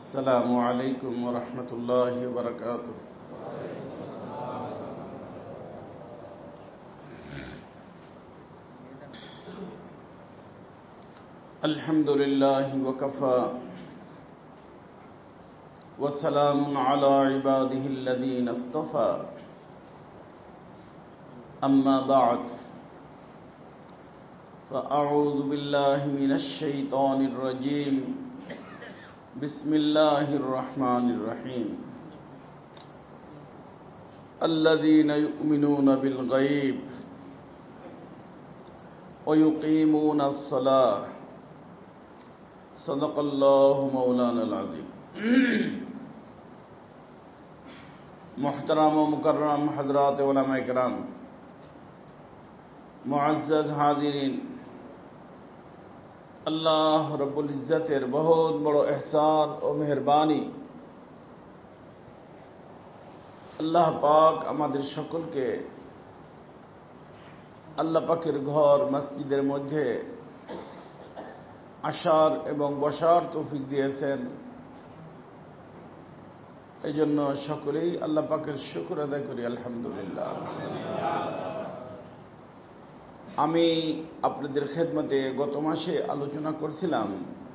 السلام عليكم ورحمة الله وبركاته. الحمد لله وكفى وسلام على عباده الذين اصطفى أما بعد فأعوذ بالله من الشيطان الرجيم بسم الله الرحمن الرحيم الذين يؤمنون بالغيب ويقيمون الصلاة صدق الله مولانا العظيم. محترم و मुकर्रम हजरात उलमा इकराम, मुअज़्ज़ज़ हाज़िरीन, अल्लाह रब्बुल इज़्ज़तेर बहुत बड़ो एहसान और मेहरबानी আল্লাহ পাক আমাদের সকলকে আল্লাহ পাকের ঘর মসজিদের মধ্যে আসার এবং বসার তৌফিক দিয়েছেন। এই জন্য সকলেই আল্লাহ পাকের শুকর আদায় করি আলহামদুলিল্লাহ। আমি আপনাদের খেদমতে গত মাসে আলোচনা করছিলাম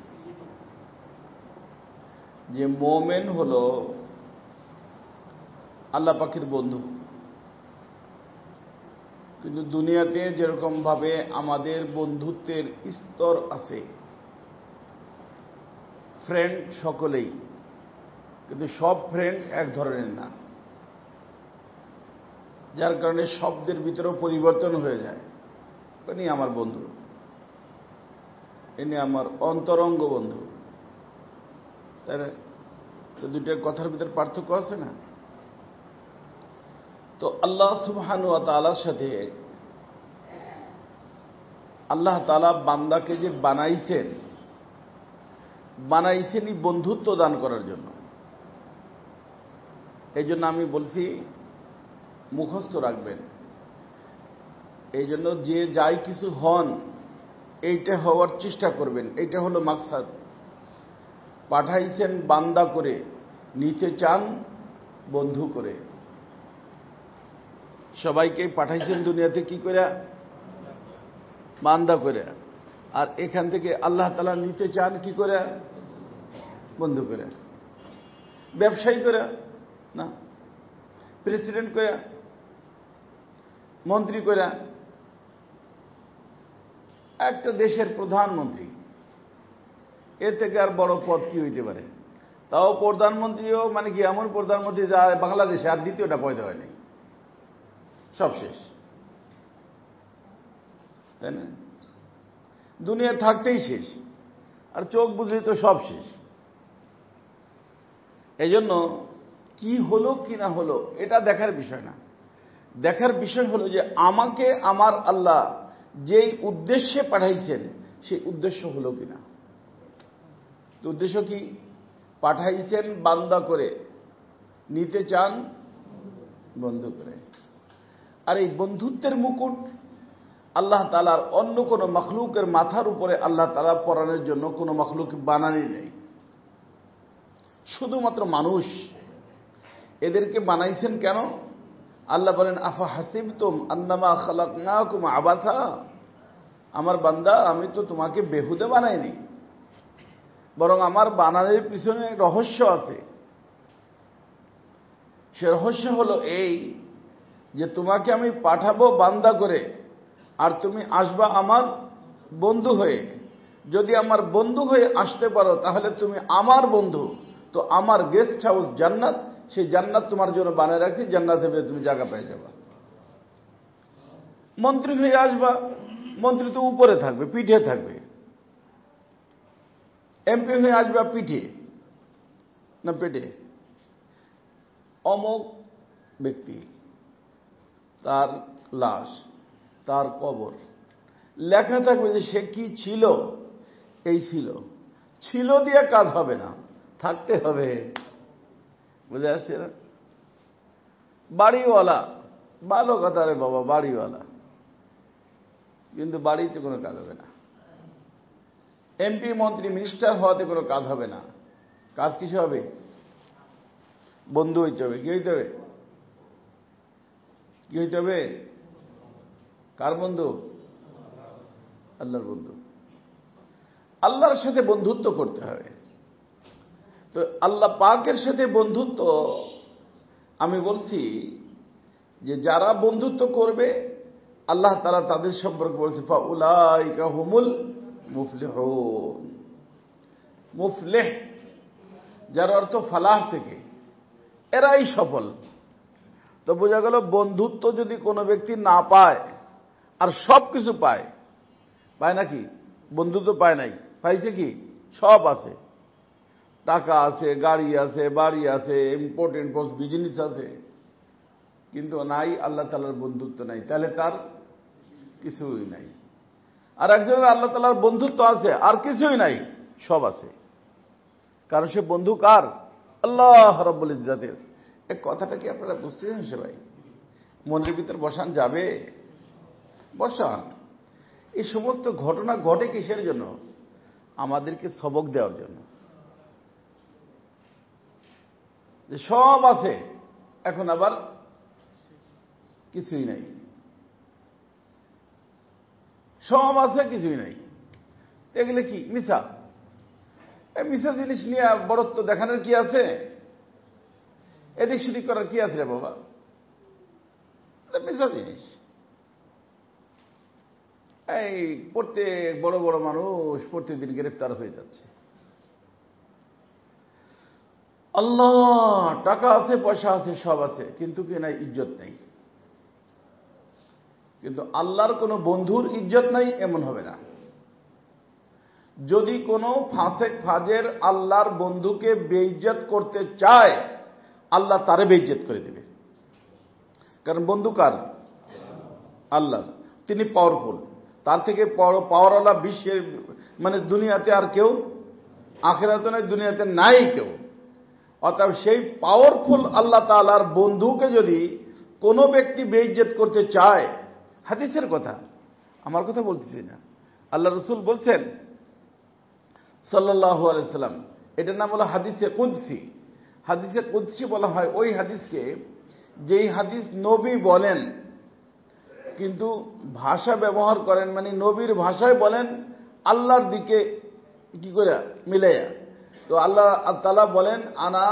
যে মোমেন হলো আল্লাহ পাকের বন্ধু। কিন্তু দুনিয়াতে যেরকম ভাবে আমাদের বন্ধুত্বের স্তর আছে, ফ্রেন্ড সকলেই, কিন্তু সব ফ্রেন্ড এক ধরনের না, যার কারণে শব্দের ভিতরেও পরিবর্তন হয়ে যায়। ইনি আমার বন্ধু, ইনি আমার অন্তরঙ্গ বন্ধু, তাই না? তো দুইটার কথার ভিতরে পার্থক্য আছে না? তো আল্লাহ সুবহানাহু ওয়া তাআলার সাথে আল্লাহ তাআলা বান্দাকে যে বানাইছেনই বন্ধুত্ব দান করার জন্য। এই জন্য আমি বলছি মুখস্থ রাখবেন। এই জন্য যে যাই কিছু হন, এইটা হওয়ার চেষ্টা করবেন। এইটা হলো মাকসাদ। পাঠাইছেন বান্দা করে, নিতে চান বন্ধু করে। সবাইকে পাঠাইছেন দুনিয়াতে কি করে? বান্দা করে। আর এখান থেকে আল্লাহ তাআলা নিতে চান কি করে? বন্ধু করে। ব্যবসায়ী করে না, প্রেসিডেন্ট করে, মন্ত্রী করে, একটা দেশের প্রধানমন্ত্রী, এর থেকে আর বড় পদ কি হইতে পারে? তাও প্রধানমন্ত্রীও মানে কি এমন প্রধানমন্ত্রী যা বাংলাদেশে আর দ্বিতীয়টা পয়দা হয়নি, সব শেষ, তাই না? দুনিয়া থাকতেই শেষ, আর চোখ বুঝলে তো সব শেষ। এই জন্য কি হলো কি না হলো এটা দেখার বিষয় না। দেখার বিষয় হলো যে আমাকে আমার আল্লাহ যেই উদ্দেশ্যে পাঠাইছেন সেই উদ্দেশ্য হলো কিনা। তো উদ্দেশ্য কি? পাঠাইছেন বান্দা করে, নিতে চান বন্ধু করে। আর এই বন্ধুত্বের মুকুট আল্লাহ তাআলার অন্য কোনো মখলুকের মাথার উপরে আল্লাহ তাআলা পরানোর জন্য কোনো মখলুক বানানি নেই। শুধুমাত্র মানুষ এদেরকে বানাইছেন কেন? আল্লাহ বলেন, আফা হাসিবতুম আন্নামা খালাকনাকুম আবাসা। আমার বান্দা, আমি তো তোমাকে বেহুদে বানাইনি, বরং আমার বানানোর পিছনে রহস্য আছে। সে রহস্য হলো এই যে তোমাকে আমি পাঠাবো বান্দা করে, আর তুমি আসবা আমার বন্ধু হয়ে। যদি আমার বন্ধু হয়ে আসতে পারো তাহলে তুমি আমার বন্ধু। তো আমার গেস্ট হাউস জান্নাত, সেই জান্নাত তোমার জন্য বানায় রাখছি, জান্নাতে তুমি জায়গা পেয়ে যাবা। মন্ত্রী হয়ে আসবা, মন্ত্রী তো উপরে থাকবে, পিঠে থাকবে। এমপি হয়ে আসবা পিঠে না পেটে। অমুক ব্যক্তি, তার লাশ, তার কবর, লেখা থাকবে যে সে কি ছিল। এই ছিল দিয়ে কাজ হবে না, থাকতে হবে। বুঝে আসছে না? বাড়িওয়ালা, ভালো কথা রে বাবা, বাড়িওয়ালা, কিন্তু বাড়িতে কোনো কাজ হবে না। এমপি, মন্ত্রী, মিনিস্টার হওয়াতে কোনো কাজ হবে না। কাজ কিসে হবে? বন্ধু হইতে হবে। কি হইতে হবে? কি হইতে হবে? কার বন্ধু? আল্লাহর বন্ধু। আল্লাহর সাথে বন্ধুত্ব করতে হবে। তো আল্লাহ পাকের সাথে বন্ধুত্ব আমি বলছি যে যারা বন্ধুত্ব করবে আল্লাহ তাআলা তাদের সম্পর্কে বলছে ফাউলাইকা হুমুল মুফলিহুন। মুফলিহ যার অর্থ ফালাহ থেকে, এরাই সফল। তো বোঝা গেল বন্ধুত্ব যদি কোনো ব্যক্তি না পায় আর সব কিছু পায়, পায় নাকি? বন্ধুত্ব পায় নাই, পাইছে কি? সব আছে, টাকা আছে, গাড়ি আছে, বাড়ি আছে, ইম্পোর্টেন্ট বিজনেস আছে, কিন্তু নাই আল্লাহ তাআলার বন্ধুত্ব নাই, তাহলে তার কিছুই নাই। আর একজনের আল্লাহ তাআলার বন্ধুত্ব আছে আর কিছুই নাই, সব আছে। কারণ সে বন্ধু কার? আল্লাহ রাব্বুল ইজ্জাতের। এই কথাটা কি আপনারা বুঝতেছেন? সে ভাই মনের ভিতর বসান যাবে, বসান। এই সমস্ত ঘটনা ঘটে কিসের জন্য? আমাদেরকে সবক দেওয়ার জন্য। যে সব আছে এখন আবার কিছুই নাই, সব আছে কিছুই নাই, এগুলো কি মিছা? এই মিছা জিনিস নিয়ে বড়ত্ব দেখানোর কি আছে? এদিক সেদিক করার কি আছে রে বাবা? মিছা জিনিস। এই প্রত্যেক বড় বড় মানুষ প্রত্যেকদিন গ্রেফতার হয়ে যাচ্ছে। আল্লাহ টাকা আছে, পয়সা আছে, সব আছে, কিন্তু কি নাই? ইজ্জত নেই। কিন্তু আল্লাহর কোনো বন্ধুর ইজ্জত নাই এমন হবে না। যদি কোনো ফাসেক ফাজের আল্লাহর বন্ধুকে বেইজ্জত করতে চায়, আল্লাহ তারে বেইজ্জত করে দেবে। কারণ বন্ধু কার? আল্লাহর। তিনি পাওয়ারফুল, তার থেকে পাওয়ারওয়ালা বিশ্বের মানে দুনিয়াতে আর কেউ, আখিরাতে নয়, দুনিয়াতে নাই কেউ। অর্থাৎ সেই পাওয়ারফুল আল্লাহ তাআলার বন্ধুকে যদি কোনো ব্যক্তি বেইজ্জত করতে চায়, হাদিসের কথা, আমার কথা বলতেছি না, আল্লাহ রাসূল বলছেন সাল্লাল্লাহু আলাইহি সাল্লাম, এটার নাম হলো হাদিসে কুদসি। হাদিসে কুদসি বলা হয় ওই হাদিসকে যেই হাদিস নবী বলেন কিন্তু ভাষা ব্যবহার করেন, মানে নবীর ভাষায় বলেন আল্লাহর দিকে কি করে মিলাইয়া। তো আল্লাহ তাআলা বলেন আনা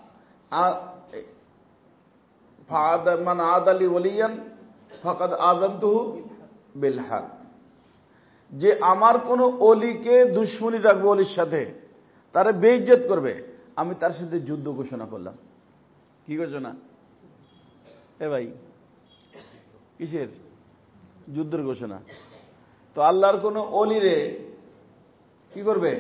মান আদালি ওয়ালিয়ান ফাকাদ আযানতুহু বিল হক। যে আমার কোন ওলিকে দুশমনী রাখবে, ওলির সাথে তারে বেইজ্জত করবে, আমি তার সাথে যুদ্ধ ঘোষণা করলাম। কি ঘোষণা? এ ভাই কিসের যুদ্ধের ঘোষণা? তো আল্লাহর কোন ওলিরে কি করবে?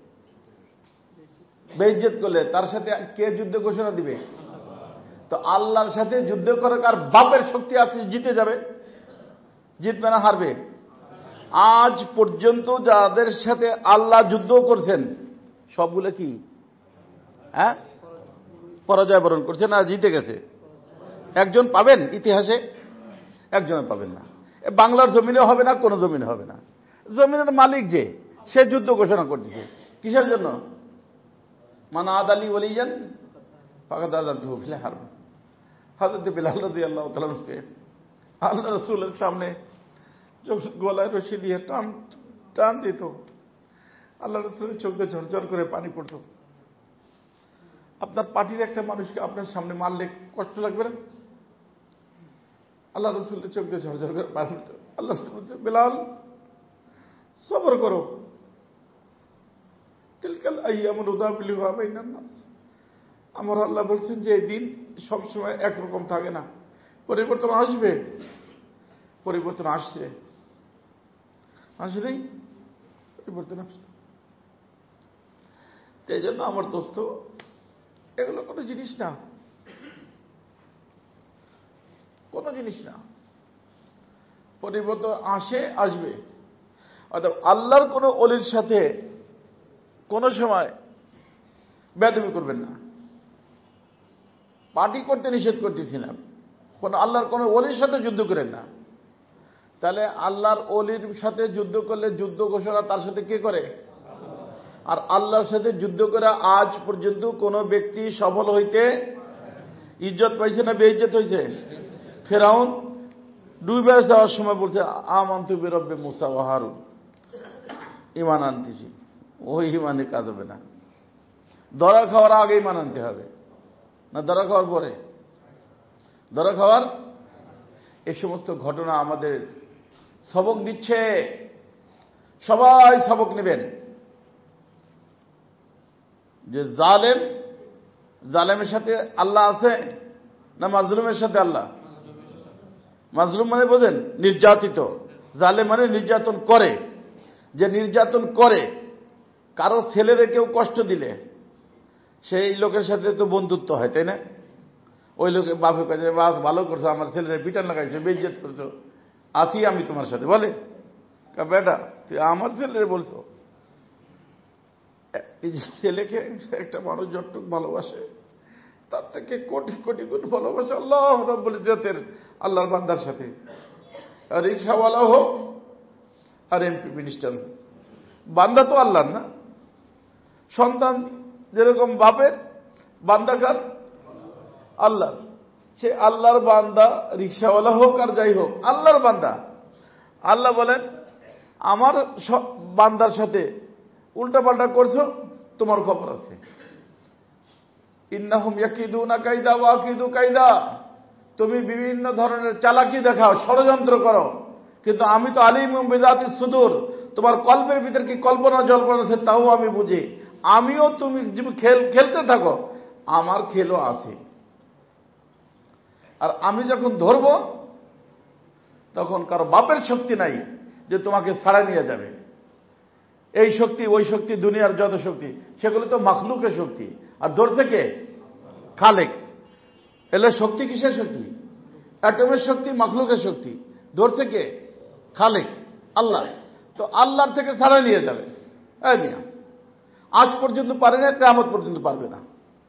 বেইজ্জত করলে তার সাথে কে যুদ্ধ ঘোষণা দিবে? তো আল্লাহর সাথে যুদ্ধ করে কার বাপের শক্তি আছে জিতে যাবে? জিতবে না হারবে? আজ পর্যন্ত যাদের সাথে আল্লাহ যুদ্ধ করছেন সবগুলো কি পরাজয় বরণ করছে না জিতে গেছে? একজন পাবেন ইতিহাসে? একজন পাবেন না। বাংলার জমিনে হবে না, কোন জমিনে হবে না। জমিনের মালিক যে, সে যুদ্ধ ঘোষণা করতেছে কিসের জন্য? মান আদালি ওয়ালিয়ান ফাকাদ আযানতুহু বিল হারব। হযরত বিলাল রাদিয়াল্লাহু তাআলা আল্লাহ রাসূলের সামনে গলায় রশি দিয়ে টান দিত, আল্লাহ রাসূলের চোখ দিয়ে ঝরঝর করে পানি পড়ত। আপনার পার্টির একটা মানুষকে আপনার সামনে মারলে কষ্ট লাগবে না? আল্লাহ রাসূলের চোখ দিয়ে ঝরঝর করে পানি পড়ত। আল্লাহ রাসূল বলছেন বিলাল সবর করো, তিলকাল আইয়ামু নুদাবিলুহা বাইনান নাস। আমার আল্লাহ বলছেন যে এই দিন সবসময় একরকম থাকে না, পরিবর্তন আসবে। পরিবর্তন আসছে, আসে নেই, পরিবর্তন আসছে। এই জন্য আমার দোস্ত, এগুলো কোনো জিনিস না, কোনো জিনিস না। পরিবর্তন আসে, আসবে। অর্থাৎ আল্লাহর কোন ওলির সাথে কোনো সময় বেয়াদবি করবেন না। পার্টি করতে নিষেধ করতেছি না, কোন আল্লাহর কোন ওলির সাথে যুদ্ধ করেন না। তাহলে আল্লাহর ওলির সাথে যুদ্ধ করলে যুদ্ধ ঘোষণা তার সাথে কে করে? আর আল্লাহর সাথে যুদ্ধ করে আজ পর্যন্ত কোন ব্যক্তি সফল হইতে ইজ্জত পাইছে না বেইজ্জত হয়েছে? ফেরাউন ডুবে যাওয়ার সময় বলছে আমানতু বিরব্বি মুসা ওয়া হারুন, ঈমান আনতেছি। ওই ঈমানে কাজ হবে না, ধরা খাওয়ার আগে ঈমান আনতে হবে, না ধরা খাওয়ার পরে? ধরা খাওয়ার। এই সমস্ত ঘটনা আমাদের সবক দিচ্ছে, সবাই সবক নেবেন যে জালেমের সাথে আল্লাহ আছে না মাজলুমের সাথে আল্লাহ? মাজলুম মানে বোঝেন নির্যাতিত, জালেম মানে নির্যাতন করে। যে নির্যাতন করে, কারো ছেলেরে কেউ কষ্ট দিলে সেই লোকের সাথে তো বন্ধুত্ব হয়, তাই না? ওই লোকে বাপে কাছে ভালো করছো, আমার ছেলেরা পিটান লাগাইছে, বেইজ্জত করছো, আছি আমি তোমার সাথে, বলে বেটা তুই আমার ছেলেরে বলছো। এই যে ছেলেকে একটা মানুষ যতটুকু ভালোবাসে তার থেকে কোটি কোটি গুণ ভালোবাসে আল্লাহ রাব্বুল ইজ্জতের আল্লাহর বান্দার সাথে। আর রিকশাওয়ালা হোক আর এমপি মিনিস্টার হোক, বান্দা তো আল্লাহর না? সন্তান যেরকম বাপের, বান্দা কার? আল্লাহ। সে আল্লাহর বান্দা, রিকশাওয়ালা হোক আর যাই হোক, আল্লাহর বান্দা। আল্লাহ বলেন আমার বান্দার সাথে উল্টাপাল্টা করছো, তোমার খবর আছে। ইন্নাহুম ইয়াকিদুনা কায়দা ওয়া আকিদু কায়দা, তুমি বিভিন্ন ধরনের চালাকি দেখাও, ষড়যন্ত্র করো, কিন্তু আমি তো আলিমুম বিযাতিস সুদূর, তোমার কল্পের ভিতর কি কল্পনা জল্পনা আছে তাও আমি বুঝি। আমিও তুমি খেলতে থাকো, আমার খেলও আছে। আর আমি যখন ধরব তখন কারো বাপের শক্তি নাই যে তোমাকে ছাড়া নিয়ে যাবে। এই শক্তি ওই শক্তি, দুনিয়ার যত শক্তি সেগুলো তো মাখলুকের শক্তি, আর ধরছে কে? খালেক। এলে শক্তি কিসের শক্তি? অ্যাটমের শক্তি, মাখলুকের শক্তি। ধরছে কে? খালেক, আল্লাহ। তো আল্লাহর থেকে ছাড়া নিয়ে যাবে। এই মিয়া আজ পর্যন্ত পারে না, কিয়ামত পর্যন্ত পারবে না।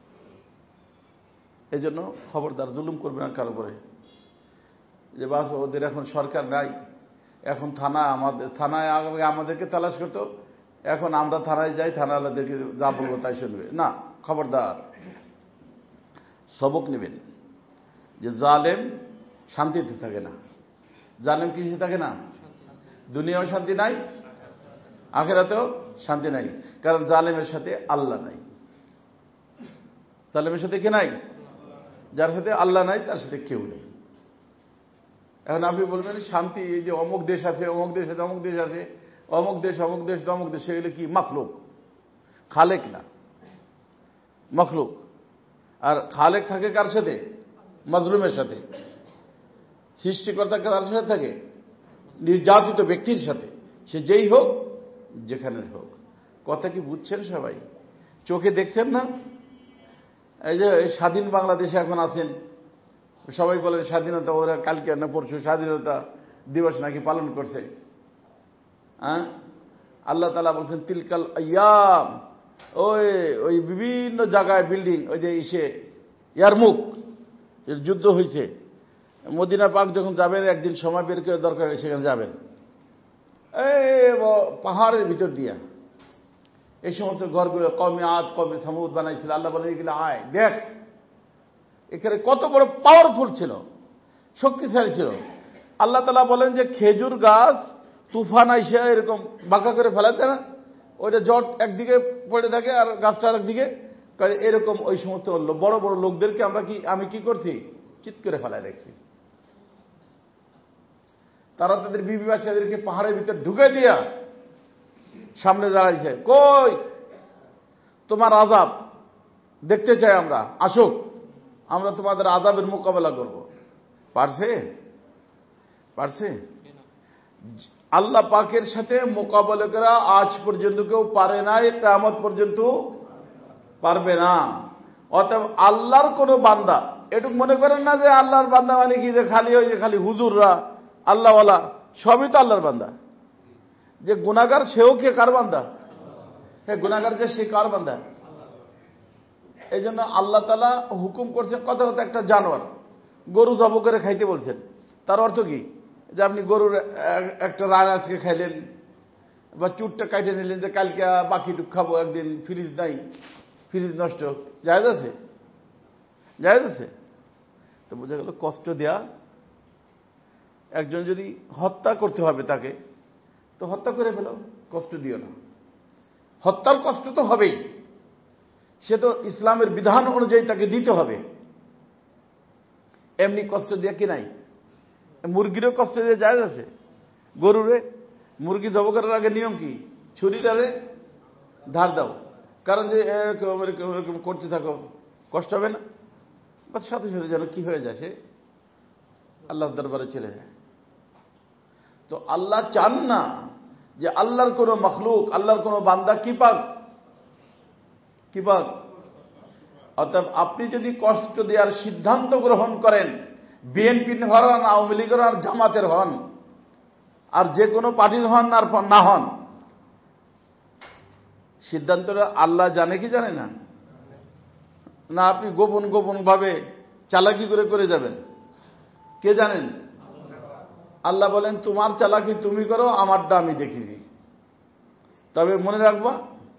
এই জন্য খবরদার জুলুম করবে না কারো উপরে। যে বাস ওদের এখন সরকার নাই, এখন থানায় আমাদেরকে তালাশ করতো, এখন আমরা থানায় যাই, থানাওয়ালাদেরকে যা বলবো তাই শুনবে না। খবরদার, সবক নেবেন যে জালেম শান্তিতে থাকে না। জালেম কিসে থাকে না? দুনিয়াও শান্তি নাই, আখিরাতেও শান্তি নাই। কারণ জালেমের সাথে আল্লাহ নাই। জালেমের সাথে কে নাই? যার সাথে আল্লাহ নাই তার সাথে কেউ নেই। এখন আপনি বলবেন শান্তি, এই যে অমুক দেশ আছে, অমুক দেশ আছে, অমুক দেশ আছে, অমুক দেশ অমুক দেশ অমুক দেশ, সেগুলো কি? মাখলুক, খালেক না, মাখলুক। আর খালেক থাকে কার সাথে? মাজলুমের সাথে। সৃষ্টিকর্তা কার সাথে থাকে? নির্যাতিত ব্যক্তির সাথে, সে যেই হোক, যেখানে হোক। কথা কি বুঝছেন সবাই? চোখে দেখছেন না? এই যে স্বাধীন বাংলাদেশে এখন আছেন, সবাই বলেন স্বাধীনতা, ওরা কালকে না পরশু স্বাধীনতা দিবস নাকি পালন করছে। হ্যাঁ, আল্লাহ তাআলা বলছেন তিলকাল আইয়াম, ওই বিভিন্ন জায়গায় বিল্ডিং, ওই যে ইয়ারমুক যুদ্ধ হয়েছে, মদিনা পাক যখন যাবেন একদিন সময় বের করে দরকার সেখানে যাবেন, এই পাহাড়ের ভিতর দিয়া এই সমস্ত ঘরগুলো কওমে আদ কওমে সামুদ বানাইছিল। আল্লাহ বলে এগুলো আয় দেখ, এখানে কত বড় পাওয়ারফুল ছিল, শক্তিশালী ছিল। আল্লাহ তাআলা বলেন যে খেজুর গাছ তুফান আইসা এরকম বাঁকা করে ফেলাতে না, ওইটা জট একদিকে পড়ে থাকে আর গাছটা আরেকদিকে, এরকম ওই সমস্ত বড় বড় লোকদেরকে আমি কি করছি? চিৎ করে ফেলায় রাখছি। তারা তাদের বিবি বাচ্চাদেরকে পাহাড়ের ভিতর ঢুকে দিয়া সামনে দাঁড়াইছে, কই তোমার আযাব দেখতে চাই আমরা, আসুক, আমরা তোমাদের আযাবের মোকাবেলা করব। পারছে? আল্লাহ পাকের সাথে মোকাবেলা করা আজ পর্যন্ত কেউ পারে নাই, কিয়ামত পর্যন্ত পারবে না। অতএব আল্লাহর কোন বান্দা, এটুক মনে করেন না যে আল্লাহর বান্দা মানে কি যে খালি হুজুররা আল্লাহওয়ালা, সবই তো আল্লাহর বান্দা। যে গুনাহগার সেও কে? কার বান্দা? হ্যাঁ, গুনাহগার যে সে কার বান্দা? এই জন্য আল্লাহ তাআলা হুকুম করছেন, কথা একটা জানোয়ার গরু জবাই করে খাইতে বলছেন। তার অর্থ কি? যে আপনি গরুর একটা রান আজকে খাইলেন, বা চুটটা কাটে নিলেন যে কালকে বাকিটুক খাবো, একদিন ফ্রিজ নাই, ফ্রিজ নষ্ট, জায়েজ আছে? জায়েজ আছে? তো বোঝা গেল কষ্ট দেয়া। একজন যদি হত্যা করতে হবে তাকে, তো হত্যা করে ফেলো, কষ্ট দিও না। হত্যার কষ্ট তো হবেই, সে তো ইসলামের বিধান অনুযায়ী তাকে দিতে হবে। এমনি কষ্ট দিয়ে কি নাই? মুরগিরও কষ্ট দিয়ে জায়েজ আছে। গরুরে মুরগি জব করার আগে নিয়ম কি? ছুরিটারে ধার দাও, কারণ যে এরকম করতে থাকো কষ্ট হবে না, বাস সাথে সাথে যেন কি হয়ে যায়, সে আল্লাহর দরবারে চলে যায়। তো আল্লাহ চান না যে আল্লাহর কোন মখলুক, আল্লাহর কোন বান্দা কি পাক। অর্থাৎ আপনি যদি কষ্ট দেওয়ার সিদ্ধান্ত গ্রহণ করেন, বিএনপির হন, আওয়ামী লীগের আর জামাতের হন, আর যে কোনো পার্টির হন আর না হন, সিদ্ধান্তটা আল্লাহ জানে কি জানে না? না আপনি গোপন গোপন ভাবে চালাকি করে যাবেন? কে জানেন? আল্লাহ বলেন তোমার চালাকি তুমি করো, আমারটা আমি দেখেছি। তবে মনে রাখবা,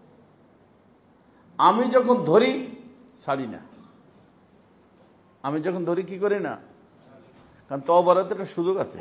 আমি যখন ধরি ছাড়ি না। আমি যখন ধরি কি করি না, কারণ তওবার তো একটা সুযোগ আছে।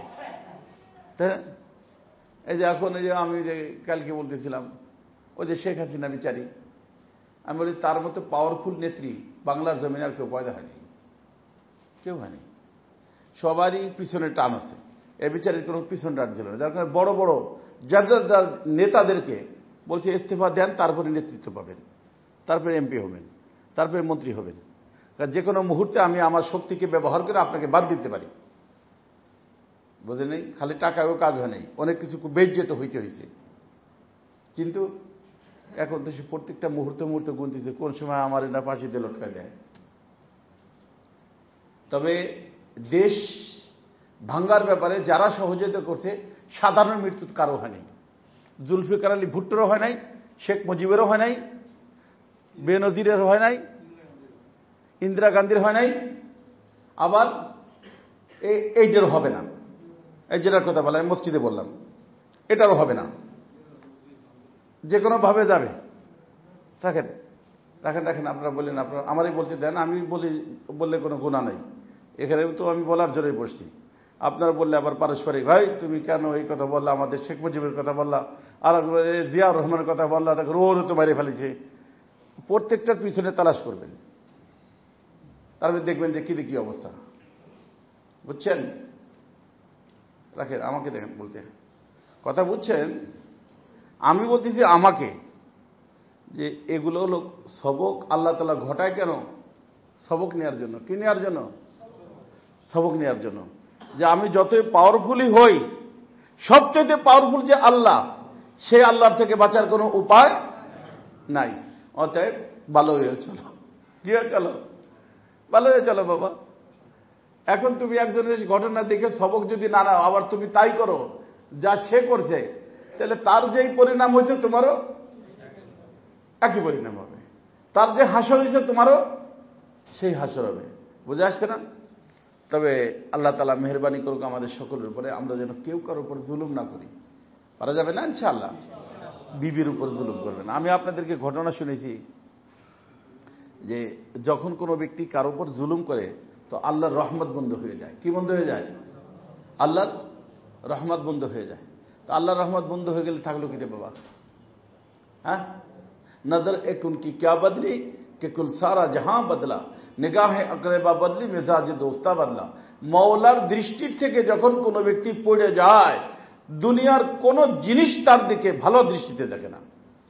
এই যে এখন এই যে আমি যে কালকে বলতেছিলাম, ওই যে শেখ হাসিনা বিচারী, আমি বলি তার মতো পাওয়ারফুল নেত্রী বাংলার জমিনে আর কেউ পয়দা হয়নি, কেউ হয়নি। সবারই পিছনে টান আছে, এ বিচারের কোনো পিছন টান ছিল না। যার কারণে বড় বড় যার নেতাদেরকে বলছে ইস্তেফা দেন, তারপরে নেতৃত্ব পাবেন, তারপরে এমপি হবেন, তারপরে মন্ত্রী হবেন। কারণ যে কোনো মুহূর্তে আমি আমার শক্তিকে ব্যবহার করে আপনাকে বাদ দিতে পারি। বোঝে নেই? খালি টাকায়ও কাজ হয় নাই, অনেক কিছু বেজ্জিত হইতে হয়েছে। কিন্তু এখন তো সে প্রত্যেকটা মুহূর্তে গুনতেছে কোন সময় আমার এটা ফাঁসিতে লটকায় দেয়। তবে দেশ ভাঙ্গার ব্যাপারে যারা সহযোগিতা করছে, সাধারণ মৃত্যু কারো হয় নাই। জুলফিকার আলী ভুট্টোরও হয় নাই, শেখ মুজিবেরও হয় নাই, বেনজিরের হয় নাই, ইন্দিরা গান্ধীর হয় নাই, আবার এইটারও হবে না। এই যেটার কথা বলা আমি মসজিদে বললাম, এটারও হবে না। যে কোনো ভাবে যাবে। রাখেন রাখেন রাখেন, আপনারা বললেন, আপনারা আমারই বলতে দেন, আমি বললে কোনো গুনাহ নাই। এখানে তো আমি বলার জোরে বসছি, আপনারা বললে আবার পারস্পরিক, ভাই তুমি কেন এই কথা বললা, আমাদের শেখ মুজিবের কথা বললা, আর জিয়াউর রহমানের কথা বললা, ওরও তো মারে ফেলেছে। প্রত্যেকটার পিছনে তালাশ করবেন, তারপরে দেখবেন যে কি অবস্থা। বুঝছেন? রাখেন, আমাকে দেখেন বলতে কথা, বুঝছেন? আমি বলতেছি আমাকে, যে এগুলো হলো সবক আল্লাহ তাআলা ঘটায় কেন? সবক নেওয়ার জন্য। কি নেওয়ার জন্য? সবক নেওয়ার জন্য। যে আমি যতই পাওয়ারফুলই হই, সবচেয়ে পাওয়ারফুল যে আল্লাহ, সেই আল্লাহর থেকে বাঁচার কোনো উপায় নাই। অতএব ভালো হয়ে চলো। কি হয়ে চলো? ভালো হয়ে চলো বাবা। এখন তুমি একজনের ঘটনা দেখে সবক যদি না নাও, আবার তুমি তাই করো যা সে করছে, তাহলে তার যেই পরিণাম হয়েছে তোমারও একই পরিণাম হবে। তার যে হাসর হয়েছে তোমারও সেই হাসর হবে। বুঝে আসছে না? তবে আল্লাহ তাআলা মেহেরবানি করুক আমাদের সকলের উপরে, আমরা যেন কেউ কারোর উপর জুলুম না করি। পারা যাবে না ইনশাআল্লাহ? বিবির উপর জুলুম করবে না। আমি আপনাদেরকে ঘটনা শুনেছি যে যখন কোনো ব্যক্তি কারোর উপর জুলুম করে, তো আল্লাহর রহমত বন্ধ হয়ে যায়। কি বন্ধ হয়ে যায়? আল্লাহর রহমত বন্ধ হয়ে যায়। তো আল্লাহর রহমত বন্ধ হয়ে গেলে থাকলো কি রে বাবা? হ্যাঁ, নজর এক উনকি ক্যা বদলি কে কুল সারা জাহাঁ বদলা, নিগাহে আকরেবা বদলি, মেজাজে দোস্তা বদলা। মওলার দৃষ্টির থেকে যখন কোনো ব্যক্তি পড়ে যায়, দুনিয়ার কোন জিনিস তার দিকে ভালো দৃষ্টিতে দেখে না।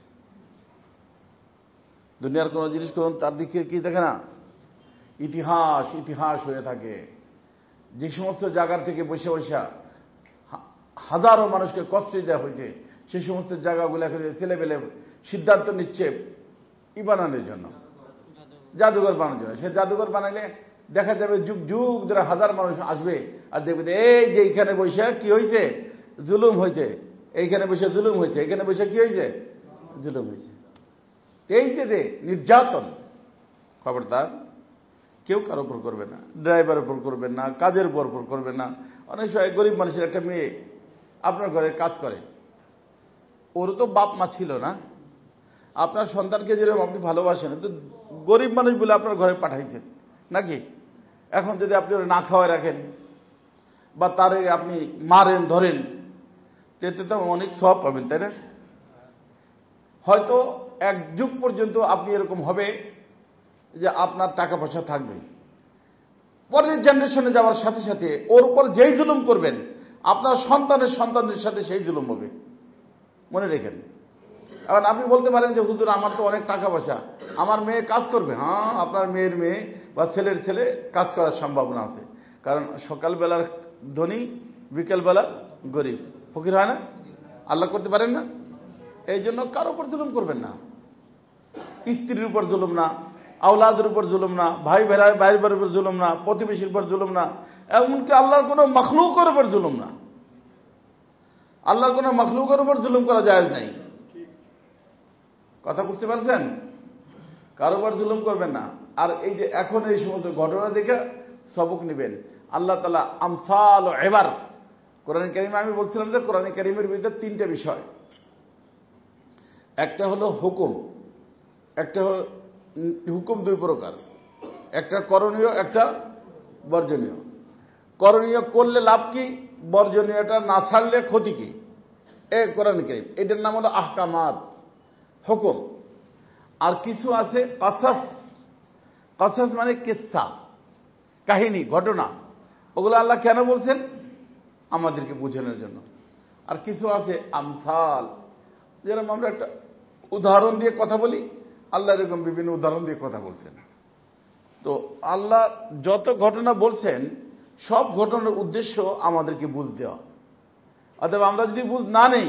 দুনিয়ার কোন জিনিস তার দিকে কি দেখে না? ইতিহাস হয়ে থাকে। যে সমস্ত জায়গার থেকে বসে বসে হাজারো মানুষকে কষ্ট দেওয়া হয়েছে, সেই সমস্ত জায়গাগুলো ছেলেবেলে সিদ্ধান্ত নিচ্ছে বানানোর জন্য, জাদুঘর বানানোর জন্য। সে জাদুঘর বানাইলে দেখা যাবে যুগ যুগ ধরে হাজার মানুষ আসবে আর দেখবে এই যে এইখানে বসে কি হয়েছে, জুলুম হয়েছে, এইখানে বসে জুলুম হয়েছে, এখানে বসে কি হয়েছে, জুলুম হয়েছে। এই যে নির্যাতন, খবরদার কেউ কারো উপর করবে না, ড্রাইভারের উপর করবেন না, কাজের উপর করবেন না। অনেক সময় গরিব মানুষের একটা মেয়ে আপনার ঘরে কাজ করে, ওরও তো বাপ মা ছিল না? আপনার সন্তানকে যেরকম আপনি ভালোবাসেন, তো গরিব মানুষ বলে আপনার ঘরে পাঠাইছেন নাকি? এখন যদি আপনি ওরা না খাওয়ায় রাখেন বা তারে আপনি মারেন ধরেন, তেতে তো অনেক সওয়াব পাবেন, তাই না? হয়তো এক যুগ পর্যন্ত আপনি এরকম হবে যে আপনার টাকা পয়সা থাকবে, পরের জেনারেশনে যাওয়ার সাথে সাথে ওর উপর যেই জুলুম করবেন আপনার সন্তানের সন্তানদের সাথে সেই জুলুম হবে। মনে রেখেন। এখন আপনি বলতে পারেন যে হুজুর আমার তো অনেক টাকা পয়সা, আমার মেয়ে কাজ করবে। হ্যাঁ, আপনার মেয়ের মেয়ে বা ছেলের ছেলে কাজ করার সম্ভাবনা আছে, কারণ সকালবেলার ধনী বিকেলবেলা গরিব, ফকির হয় না? আল্লাহ করতে পারেন না? এই জন্য কারোর উপর জুলুম করবেন না। স্ত্রীর উপর জুলুম না, আওলাদের উপর জুলুম না, ভাই ভাইয়ের উপর জুলুম না, প্রতিবেশীর উপর জুলুম না, এমনকি আল্লাহর কোনো মখলুকের উপর জুলুম না। আল্লাহর কোনো মখলুকের উপর জুলুম করা জায়েজ নাই। কথা বুঝতে পারছেন? কারোর উপর জুলুম করবেন না। আর এই যে এখন এই সমস্ত ঘটনা দেখে সবক নেবেন। আল্লাহ তাআলা আমসাল ও এবার কোরআন কারীমে, আমি বলছিলাম যে কোরআন কারীমের ভিতরে তিনটা বিষয়, একটা হলো হুকুম, একটা হলো হুকুম দুই প্রকার, একটা করণীয় একটা বর্জনীয়। করণীয় করলে লাভ কি, বর্জনীয়টা না ছাড়লে ক্ষতি কি, এ কোরআন কারীম, এটার নাম হলো আহকামাত, হুকুম। আর কিছু আছে কাসাস, কাসাস মানে কিসসা, কাহিনী, ঘটনা। ওগুলো আল্লাহ কেন বলছেন? আমাদেরকে বোঝানোর জন্য। আর কিছু আছে আমসাল, যেরকম আমরা একটা উদাহরণ দিয়ে কথা বলি, আল্লাহ এরকম বিভিন্ন উদাহরণ দিয়ে কথা বলছেন। তো আল্লাহ যত ঘটনা বলছেন সব ঘটনার উদ্দেশ্য আমাদেরকে বুঝ দেওয়া। অথবা আমরা যদি বুঝ না নেই,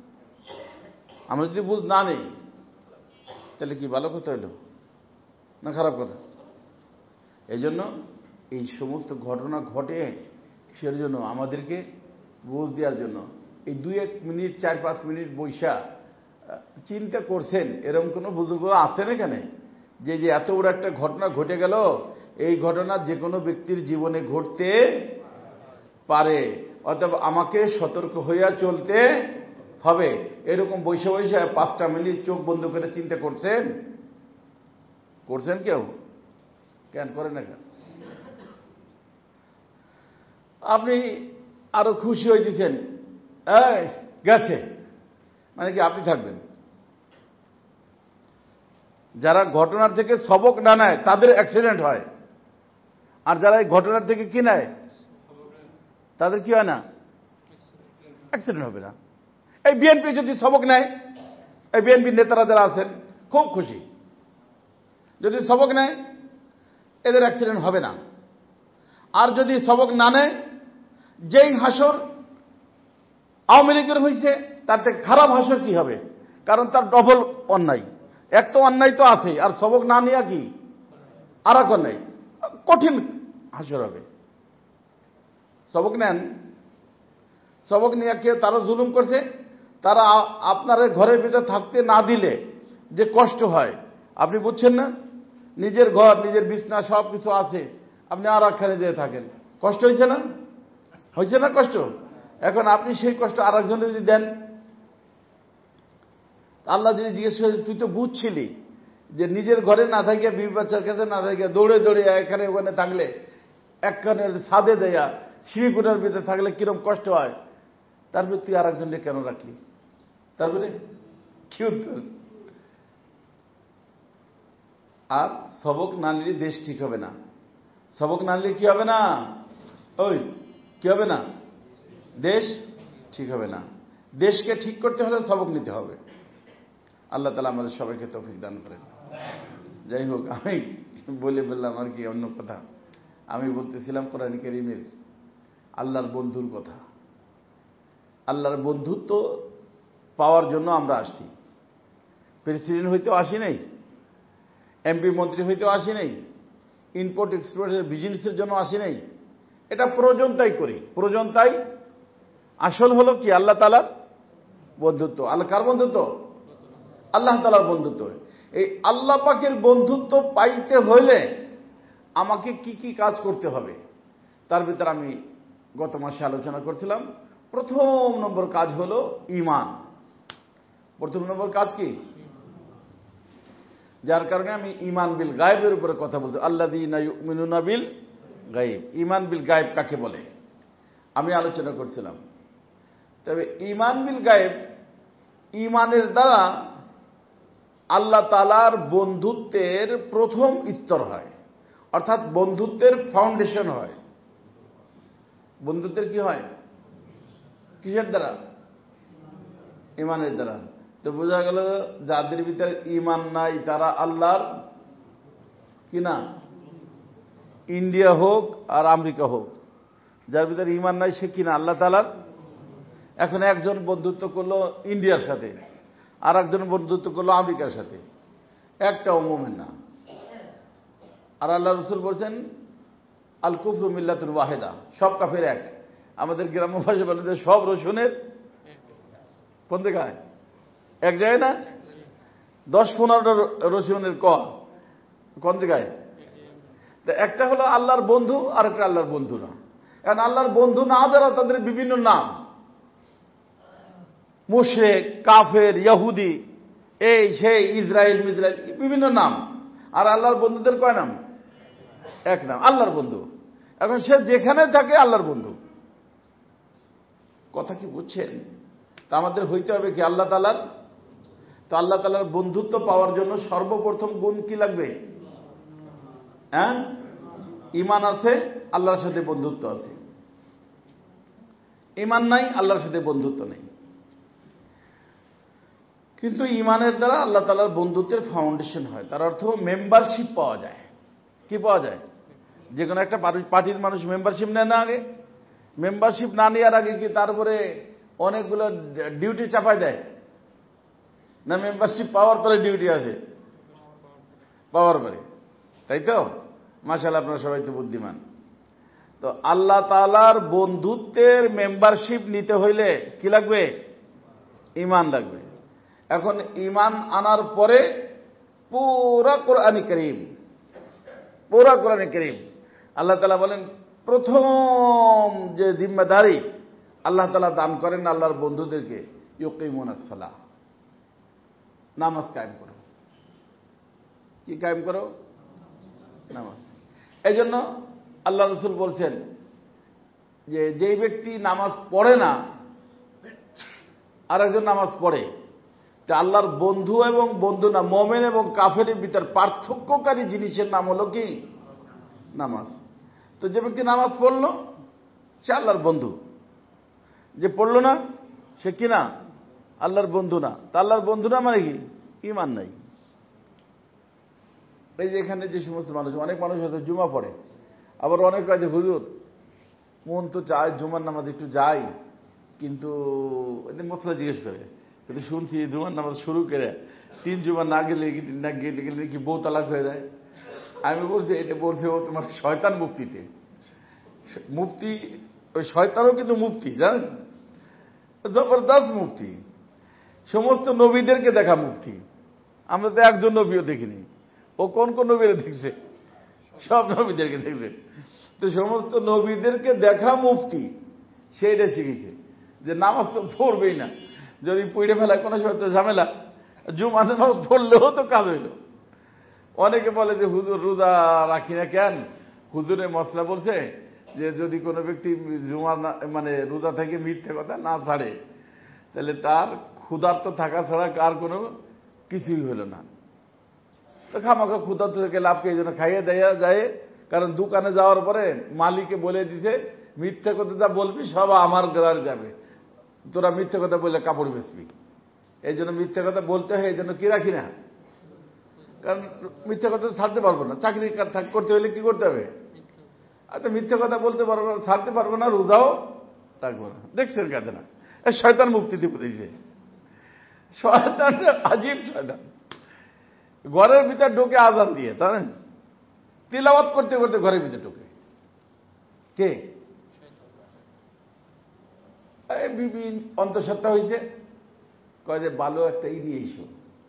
তাহলে কি ভালো কথা হইল না খারাপ কথা? এই জন্য এই সমস্ত ঘটনা ঘটে সের জন্য আমাদেরকে বুঝ দেওয়ার জন্য এই 2-1 মিনিট 4-5 মিনিট বৈশা চিন্তা করছেন এরকম কোন বুজুর্গ আছেন এখানে যে এত বড় একটা ঘটনা ঘটে গেল, এই ঘটনা যে কোনো ব্যক্তির জীবনে ঘটতে পারে, অথবা আমাকে সতর্ক হইয়া চলতে হবে, এরকম বৈশা বৈশা 5টা মিনিট চোখ বন্ধ করে চিন্তা করছেন? কেউ কেন করেন না? কেন আপনি আরো খুশি হইতেছেন, গেছে মানে কি আপনি থাকবেন? যারা ঘটনার থেকে সবক না নেয় তাদের অ্যাক্সিডেন্ট হয়, আর যারা এই ঘটনার থেকে কি নেয় তাদের কি হয় না, অ্যাক্সিডেন্ট হবে না। এই বিএনপি যদি সবক নেয়, এই বিএনপির নেতারা যারা আছেন খুব খুশি, যদি সবক নেয় এদের অ্যাক্সিডেন্ট হবে না। আর যদি সবক না নেয়, যেই হাসর আওয়ামী লীগের হয়েছে তার থেকে খারাপ হাসর কি হবে, কারণ তার ডবল অন্যায়। এক তো অন্যায় তো আছে, আর সবক না নিয়ে কি আর এক অন্যায়, কঠিন হাসর হবে। সবক নেন, সবক নিয়ে কেউ তারা জুলুম করছে, তারা আপনার ঘরের ভিতরে থাকতে না দিলে যে কষ্ট হয় আপনি বুঝছেন না? নিজের ঘর, নিজের বিছনা সব কিছু আছে, আপনি আর একখানে যেয়ে থাকেন, কষ্ট হয়েছে না? হয়েছে না কষ্ট? এখন আপনি সেই কষ্ট আর একজনে যদি দেন, আল্লাহ যদি জিজ্ঞেস করে তুই তো বুঝছিলি যে নিজের ঘরে না থাকিয়া বিবি বাচ্চার কাছে না থাকিয়া দৌড়ে দৌড়ে এখানে ওখানে থাকলে, একখানে ছাদে দেয়া সিঁড়িকুটার ভিতরে থাকলে কিরম কষ্ট হয়, তারপরে তুই আর একজনকে কেন রাখলি? তারপরে কি উত্তর? আর সবক না নিলে দেশ ঠিক হবে না। সবক না নিলে কি হবে না? কি হবে না? দেশ ঠিক হবে না। দেশকে ঠিক করতে হলে সবক নিতে হবে। আল্লাহ তাআলা আমাদের সবাইকে তৌফিক দান করেন। যাই হোক, আমি বলে বললাম আর কি অন্য কথা। আমি বলতেছিলাম কোরআন কারীমের আল্লাহর বন্ধুর কথা। আল্লাহর বন্ধুত্ব পাওয়ার জন্য আমরা আসছি। প্রেসিডেন্ট হইতেও আসি নাই, এমপি মন্ত্রী হইতেও আসি নাই, ইম্পোর্ট এক্সপোর্টের বিজনেসের জন্য আসি নাই। এটা প্রয়োজন তাই করি, প্রয়োজন তাই। আসল হলো কি আল্লাহ তাআলার বন্ধুত্ব। আল্লাহ কার বন্ধুত্ব? আল্লাহ তাআলার বন্ধুত্ব। এই আল্লাহ পাকের বন্ধুত্ব পাইতে হইলে আমাকে কি কি কাজ করতে হবে, তার ভিতরে আমি গত মাসে আলোচনা করছিলাম। প্রথম নম্বর কাজ হলো ঈমান। প্রথম নম্বর কাজ কি? যার কারণে আমি ঈমান বিল গায়েবের উপরে কথা বলছি। আল্লাযীনা ইউমিনুনা বিল গায়েব। ঈমান বিল গায়েব কাকে বলে আমি আলোচনা করছিলাম। তবে ঈমান বিল গায়েব, ঈমানের দ্বারা আল্লাহ তাআলার বন্ধুত্বের প্রথম স্তর হয়, অর্থাৎ বন্ধুত্বের ফাউন্ডেশন হয়। বন্ধুত্বের কি হয়? কিসের দ্বারা? ঈমানের দ্বারা। তো বোঝা গেল যাদের ভিতরে ঈমান নাই তারা আল্লাহর কি না? ইন্ডিয়া হোক আর আমেরিকা হোক, যার ভিতরে ঈমান নাই সে কিনা আল্লাহ তাআলার। এখন একজন বন্ধুত্ব করলো ইন্ডিয়ার সাথে, আর একজন বন্ধুত্ব করলো আমেরিকার সাথে, একটাও মুমিন না। আর আল্লাহ রাসূল বলছেন আল কুফরু মিল্লাতুন ওয়াহিদা, সব কাফের এক। আমাদের গ্রাম্য ভাষায় বলে যে সব রসুনের কোন জায়গায় এক জায়গায় না, 10-15টা রসুনের কোন জায়গায়? একটা হলো আল্লাহর বন্ধু আর একটা আল্লাহর বন্ধু না। এখন আল্লাহর বন্ধু না যারা, তাদের বিভিন্ন নাম, মুশরিক, কাফের, ইহুদি, এই সেই, ইসরায়েল মিসরায়েল, বিভিন্ন নাম। আর আল্লাহর বন্ধুদের কয় নাম? এক নাম, আল্লাহর বন্ধু। এখন সে যেখানে থাকে আল্লাহর বন্ধু। কথা কি বুঝছেন? তা আমাদের হইতে হবে কি আল্লাহ তাআলার। তো আল্লাহ তাআলার বন্ধুত্ব পাওয়ার জন্য সর্বপ্রথম গুণ কি লাগবে? হ্যাঁ, ঈমান আছে, আল্লাহর সাথে বন্ধুত্ব আছে। ঈমান নাই, আল্লাহর সাথে বন্ধুত্ব নেই। কিন্তু ঈমানের দ্বারা আল্লাহ তাআলার বন্ধুত্বের ফাউন্ডেশন হয়। তার অর্থ মেম্বারশিপ পাওয়া যায়। কি পাওয়া যায়? যে কোনো একটা পার্টির মানুষ মেম্বারশিপ নেয় না আগে? মেম্বারশিপ না নেওয়ার আগে কি তারপরে অনেকগুলো ডিউটি চাপায় দেয় না? মেম্বারশিপ পাওয়ার পরে ডিউটি আসে, পাওয়ার পরে, তাই তো? মাশাআল্লাহ, আপনারা সবাই তো বুদ্ধিমান। তো আল্লাহ তাআলার বন্ধুত্বের মেম্বারশিপ নিতে হইলে কি লাগবে? ঈমান লাগবে। এখন ঈমান আনার পরে পুরা কোরআনে কারীম, পুরা কোরআনে কারীম আল্লাহ তাআলা বলেন প্রথম যে জিম্মাদারি আল্লাহ তাআলা দান করেন আল্লাহর বন্ধুদেরকে, ইউকিমুনাস সালাহ, নামাজ কায়েম করো। কি কায়েম করো? নামাজ। এই জন্য আল্লাহ রাসূল বলছেন যে যেই ব্যক্তি নামাজ পড়ে না আর একজন নামাজ পড়ে, তা আল্লাহর বন্ধু এবং বন্ধু না, মুমিন এবং কাফেরের ভিতর পার্থক্যকারী জিনিসের নাম হলো কি? নামাজ। তো যে ব্যক্তি নামাজ পড়লো সে আল্লাহর বন্ধু, যে পড়লো না সে কি না? আল্লাহর বন্ধু না। তা আল্লাহর বন্ধু না মানে কি? ঈমান নাই। এই যে এখানে যে সমস্ত মানুষ, অনেক মানুষ হয়তো জুমা পড়ে, আবার অনেক কাজে হুজুর মন তো চায় জুমার নামাজ একটু যাই, কিন্তু এদের মশলা জিজ্ঞেস করে, কিন্তু শুনছি জুমার নামাজ শুরু করে 3 জুমা না গেলে কি বউ তালাক হয়ে যায়। আমি বলছি এটা বলছে ও তোমার শয়তান মুফতিতে। মুফতি ওই শয়তানও কিন্তু মুফতি, জানেন, জবরদস্ত মুফতি, সমস্ত নবীদেরকে দেখা মুফতি। আমরা তো একজন নবীও দেখিনি। ও কোন কোন নবীরা দেখছে? সব নবীদেরকে দেখছে। তো সমস্ত নবীদেরকে দেখা মুফতি, সেইটা শিখেছে যে নামাজ তো পড়বেই না, যদি পড়ে ফেলায় কোনো সময় তো ঝামেলা, জুমা নামাজ পড়লেও তো কাজ হইল। অনেকে বলে যে হুজুর রোজা রাখি না কেন? হুজুরের মশলা বলছে যে যদি কোনো ব্যক্তি জুমা মানে রোজা থেকে মিথ্যে কথা না ছাড়ে, তাহলে তার ক্ষুধার্ত থাকা ছাড়া কার কোনো কিছুই হলো না। তো খামাখা ক্ষুধার্ত থেকে লাভকে এই জন্য খাইয়ে দেয়া যায়, কারণ দোকানে যাওয়ার পরে মালিকে বলে দিছে মিথ্যে কথা যা বলবি সব আমার গ্রার যাবে, তোরা মিথ্যে কথা বললে কাপড় বেচবি। এই জন্য মিথ্যে কথা বলতে হয়, এই জন্য কি রাখি না, কারণ মিথ্যে কথা ছাড়তে পারবো না। চাকরি করতে হলে কি করতে হবে? আচ্ছা, মিথ্যে কথা বলতে পারবো না, ছাড়তে পারবো না, রোজাও রাখবো না। দেখছেন কাজে না? শয়তান মুক্তি দিয়েছে। শয়তানটা আজীব শয়তান। ঘরের ভিতর ঢুকে আজান দিয়ে, তাই না, তিলাওয়াত করতে করতে ঘরের ভিতরে ঢুকে। কে? বিবি অন্তঃসত্ত্বা হয়েছে, কয় যে ভালো একটা নিয়ে এসো,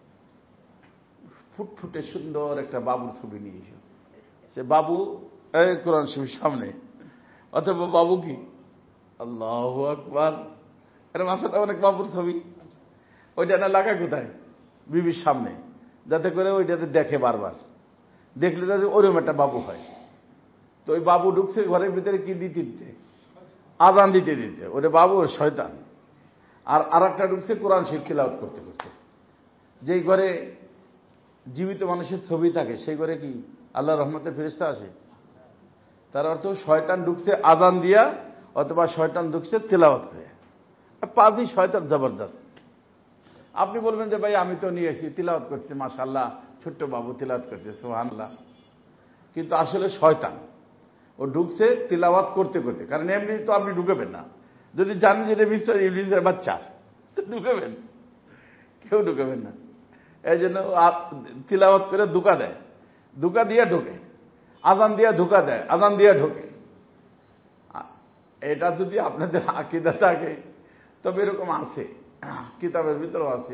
ফুটফুটে সুন্দর একটা বাবুর ছবি নিয়ে এসো। সে বাবু কোরআন শরীফের সামনে, অথবা বাবু কি আল্লাহু আকবার, এর মাথাটা অনেক বাবুর ছবি। ওইটা না লাগায় কোথায়? বিবির সামনে, যাতে করে ওইটাতে দেখে বারবার, দেখলে যাতে ওরকম একটা বাবু হয়। তো ওই বাবু ঢুকছে ঘরের ভিতরে কি দিতে দিতে, আজান দিতে দিতে, ওরে বাবু ওর শয়তান। আর একটা ঢুকছে কোরআন শরীফ তিলাওয়াত করতে করতে। যেই ঘরে জীবিত মানুষের ছবি থাকে সেই ঘরে কি আল্লাহ রহমতের ফেরেশতা আসে? তার অর্থ শয়তান ঢুকছে আজান দিয়া, অথবা শয়তান ঢুকছে তিলাওয়াত করে। পাঁচই শয়তান জবরদস্ত। আপনি বলবেন যে ভাই আমি তো নিয়ে এসেছি, তিলাওয়াত করছি, মাশাআল্লাহ, ছোট্ট বাবু তিলাওয়াত করছে, সুবহানাল্লাহ। কিন্তু আসলে শয়তান ও ঢুকছে তিলাওয়াত করতে করতে। কারণ এমনি তো আপনি ঢুকেবেন না, যদি জানেন যে মিস্টার ইবলিসের বাচ্চা, তো ঢুকেবেন? কেউ ঢুকেবেন না। এই জন্য তিলাওয়াত করে ধোঁকা দেয়, ধোঁকা দিয়ে ঢোকে, আজান দিয়ে ধোঁকা দেয়, আজান দিয়ে ঢোকে। এটা যদি আপনাদের আকীদা থাকে তবে এরকম আছে, কিতাবের ভিতরেও আছে।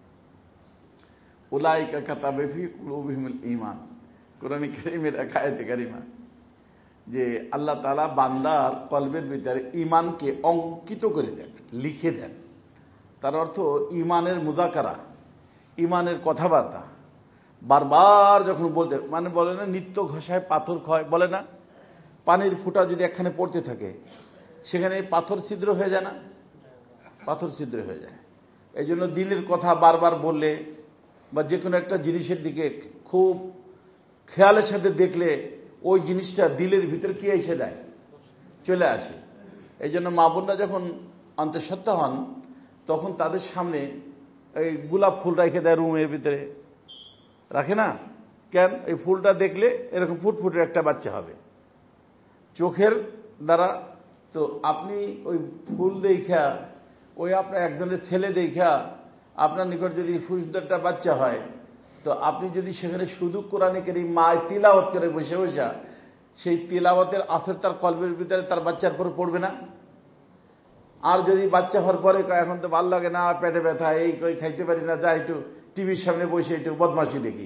উলাইকা কাতাবা ফি কুলুবিহিমুল ঈমান, কোরআন কারীমের এক আয়াতে কারিমা, যে আল্লাহ তাআলা বান্দার কলবের ভিতরে ঈমানকে অঙ্কিত করে দেন, লিখে দেন। তার অর্থ ঈমানের মুযাকারা, ঈমানের কথাবার্তা বারবার যখন বলতে, মানে বলে না নিত্য ঘষায় পাথর ক্ষয়, বলে না পানির ফোঁটা যদি একখানে পড়তে থাকে সেখানে পাথর ছিদ্র হয়ে যায় না? পাথর ছিদ্র হয়ে যায়। এই জন্য দিনের কথা বারবার বললে বা যে কোনো একটা জিনিসের দিকে খুব খেয়ালের সাথে দেখলে ওই জিনিসটা দিলের ভিতর কি এসে দেয়, চলে আসে। এই জন্য মা বোনরা যখন অন্তঃসত্ত্বা হন তখন তাদের সামনে এই গোলাপ ফুল রেখে দেয় রুমের ভিতরে, রাখে না কেন? এই ফুলটা দেখলে এরকম ফুটফুটের একটা বাচ্চা হবে চোখের দ্বারা। তো আপনি ওই ফুল দেখা, ওই আপনার একজনের ছেলে দেখা আপনার নিকট যদি সুন্দরটা বাচ্চা হয়, তো আপনি যদি সেখানে শুধু কোরআনে কারীম মায় তিলাওয়াত করে বসে বসে, সেই তিলাওয়াতের আসর তার কলবের ভিতরে তার বাচ্চার পরে পড়বে না? আর যদি বাচ্চা হওয়ার পরে এখন তো ভালো লাগে না, পেটে ব্যথা, এই কই খাইতে পারি না, যাই একটু টিভির সামনে বসে একটু বদমাশি দেখি,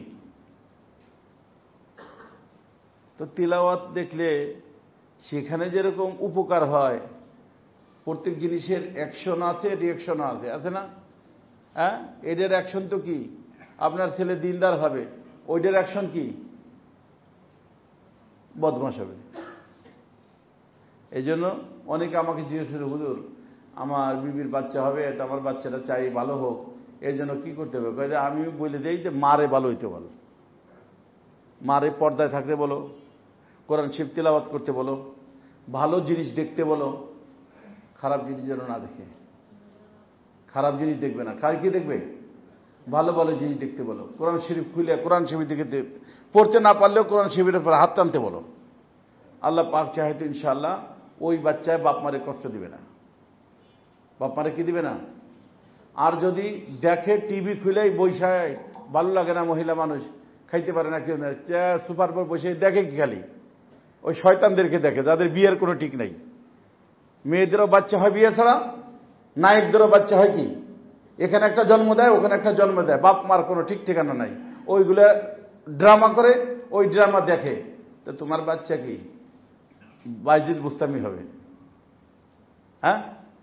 তো তিলাওয়াত দেখলে সেখানে যেরকম উপকার হয়, প্রত্যেক জিনিসের অ্যাকশন আছে, রিয়াকশন আছে, আছে না? হ্যাঁ, এদের অ্যাকশন তো কি আপনার ছেলে দিনদার হবে, ওইটার অ্যাকশন কি বদমাশ হবে। এই জন্য অনেকে আমাকে জিজ্ঞেস করে, হুজুর আমার বিবির বাচ্চা হবে, তো আমার বাচ্চাটা চাই ভালো হোক, এর জন্য কি করতে হবে? আমি বলে দিই যে মারে ভালো হইতে বলো, মারে পর্দায় থাকতে বলো, কোরআন শরীফ তিলাওয়াত করতে বলো, ভালো জিনিস দেখতে বলো, খারাপ জিনিস যেন না দেখে। খারাপ জিনিস দেখবে না, কার কি দেখবে? ভালো ভালো জিনিস দেখতে বলো। কোরআন শরীফ খুলে কোরআন শরীফ দিকে পড়তে না পারলেও কোরআন শরীফের উপর হাত টানতে বলো। আল্লাহ পাক চাহে তো ইনশাআল্লাহ ওই বাচ্চায় বাপ মারে কষ্ট দিবে না, বাপ মারে কি দিবে না। আর যদি দেখে টিভি খুলেই বৈশায়, ভালো লাগে না, মহিলা মানুষ খাইতে পারে না, কেউ সুপার পর বসে দেখে কি খালি ওই শয়তানদেরকে দেখে, যাদের বিয়ের কোনো ঠিক নাই। মেয়েদেরও বাচ্চা হয় বিয়ে ছাড়া, নায়কদেরও বাচ্চা হয় কি, এখানে একটা জন্ম দেয়, ওখানে একটা জন্ম দেয়, বাপ মার কোনো ঠিক ঠিকানা নাই, ওইগুলো ড্রামা করে, ওই ড্রামা দেখে। তো তোমার বাচ্চা কি বাইজিদ বুস্তামি হবে? হ্যাঁ,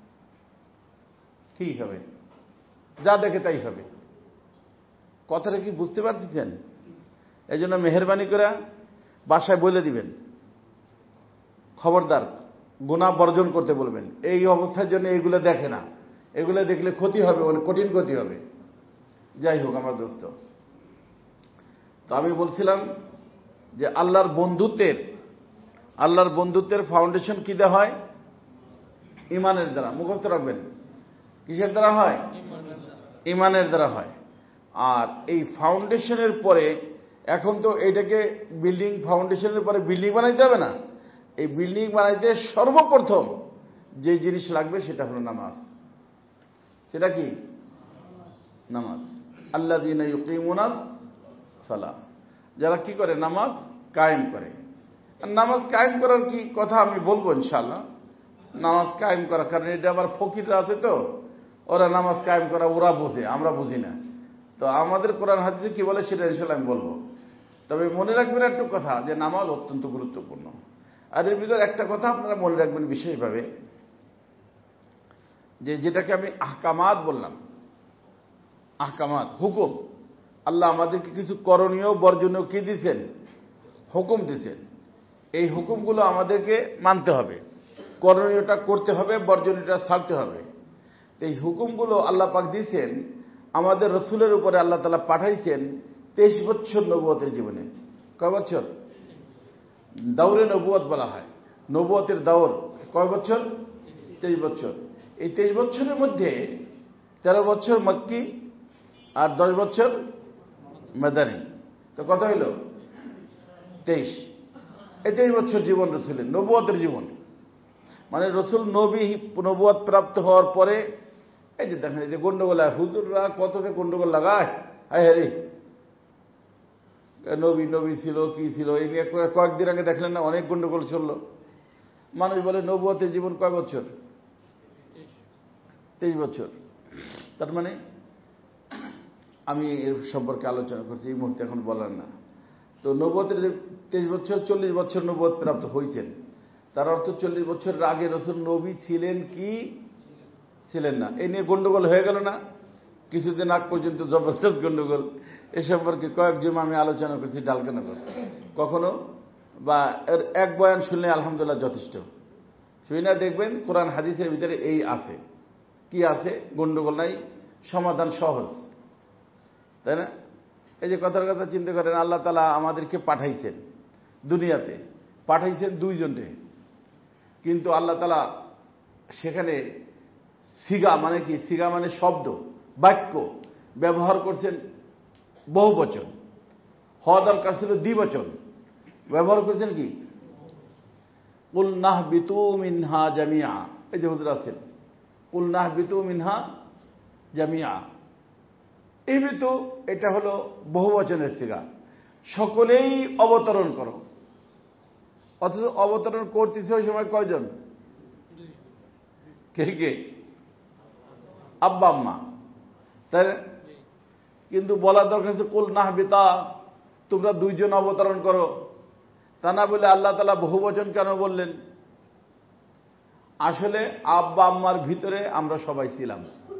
কি হবে? যা দেখে তাই হবে। কথাটা কি বুঝতে পারতেছেন? এই জন্য মেহরবানি করে বাসায় বলে দিবেন, খবরদার গুনাহ বর্জন করতে বলবেন। এই অবস্থার জন্য এইগুলো দেখে না, এগুলো দেখলে ক্ষতি হবে, অনেক কঠিন ক্ষতি হবে। যাই হোক আমার দোস্ত, তো আমি বলছিলাম যে আল্লাহর বন্ধুত্বের ফাউন্ডেশন কি দেওয়া হয়? ইমানের দ্বারা। মুখস্থ রাখবেন, কিসের দ্বারা হয়? ইমানের দ্বারা হয়। আর এই ফাউন্ডেশনের পরে, এখন তো এটাকে বিল্ডিং, ফাউন্ডেশনের পরে বিল্ডিং বানাইতে হবে না, এই বিল্ডিং বানাইতে সর্বপ্রথম যে জিনিস লাগবে সেটা হলো নামাজ। সেটা কি? নামাজ। আল্লাযীনা ইউকিমুনাস সালাহ, যারা কি করে? নামাজ কায়েম করে। নামাজ কায়েম করার কি কথা আমি বলবো ইনশাআল্লাহ। নামাজ কায়েম করা, কারণ এটা আবার ফকিররা আছে, তো ওরা নামাজ কায়েম করা ওরা বোঝে, আমরা বুঝি না। তো আমাদের কোরআন হাদিসে কি বলে সেটা ইনশাআল্লাহ আমি বলবো। তবে মনে রাখবেন একটু কথা, যে নামাজ অত্যন্ত গুরুত্বপূর্ণ। আর এর ভিতরে একটা কথা আপনারা মনে রাখবেন বিশেষভাবে, যে যেটাকে আমি আহকামাত বললাম, আহকামাত, হুকুম। আল্লাহ আমাদেরকে কিছু করণীয় বর্জনীয় কি দিচ্ছেন? হুকুম দিচ্ছেন। এই হুকুমগুলো আমাদেরকে মানতে হবে, করণীয়টা করতে হবে, বর্জনীয়টা ছাড়তে হবে। এই হুকুমগুলো আল্লাহ পাক দিয়েছেন আমাদের রসুলের উপরে। আল্লাহ তাআলা পাঠাইছেন 23 বছর নবুয়তের জীবনে। কয় বছর? দাউরে নবুয়ত বলা হয়। নবুয়তের দাওর কয় বছর? 23 বছর। এই 23 বছরের মধ্যে 13 বছর মক্কি আর 10 বছর মাদানী। তো কত হইল? 23। এই 23 বছর জীবন রসুলের, নবুয়তের জীবন। মানে রসুল নবুয়ত প্রাপ্ত হওয়ার পরে এই যে দেখেন, এই যে গন্ডগোল, হুজুররা কত গন্ডগোল লাগায়। হায় হ্যাঁ, নবী নবী ছিল কি ছিল, এই নিয়ে কয়েকদিন আগে দেখলেন না অনেক গন্ডগোল চলল। মানুষ বলে নবুয়তের জীবন কয় বছর? 23 বছর। তার মানে আমি এর সম্পর্কে আলোচনা করছি, এই মুহূর্তে এখন বলার না। তো নবুয়তের 23 বছর, 40 বছর নবুয়ত প্রাপ্ত হয়েছেন। তার অর্থ 40 বছরের আগে রসুল নবী ছিলেন কি ছিলেন না, এই নিয়ে গন্ডগোল হয়ে গেল না কিছুদিন আগ পর্যন্ত, জবরদস্ত গন্ডগোল। এ সম্পর্কে কয়েক জমা আমি আলোচনা করছি ডালকানগর। কখনো বা এর এক বয়ান শুনলে আলহামদুলিল্লাহ যথেষ্ট। শুই না, দেখবেন কোরআন হাদিসের ভিতরে এই আছে। কি আছে? গন্ডগোল নাই, সমাধান সহজ, তাই না? এই যে কথার কথা চিন্তা করেন, আল্লাহ তাআলা আমাদেরকে পাঠাইছেন দুনিয়াতে, পাঠাইছেন 2 জনকে, কিন্তু আল্লাহ তাআলা সেখানে সিগা মানে কি? সিগা মানে শব্দ, বাক্য ব্যবহার করছেন বহু বচন। হওয়া দরকার ছিল দ্বিবচন, ব্যবহার করছেন কি? কুল নাহবিতু মিনহা জামিআ। এই যে হুজুর আছেন, কুল নাহবিতু মিনহা জামিআ। ইহবিতু এটা হলো বহু বচনের সিগা, সকলেই অবতরণ করো। অথচ অবতরণ করতেছে ওই সময় কয়জন? কে কে? আব্বা আম্মা, তাই না? কিন্তু বলার দরকার আছে কুল নাহবিতা, তোমরা 2 জন অবতরণ করো। তা না বলে আল্লাহ তাআলা বহু বচন কেন বললেন? আসলে আব্বা আম্মার ভিতরে আমরা সবাই ছিলাম।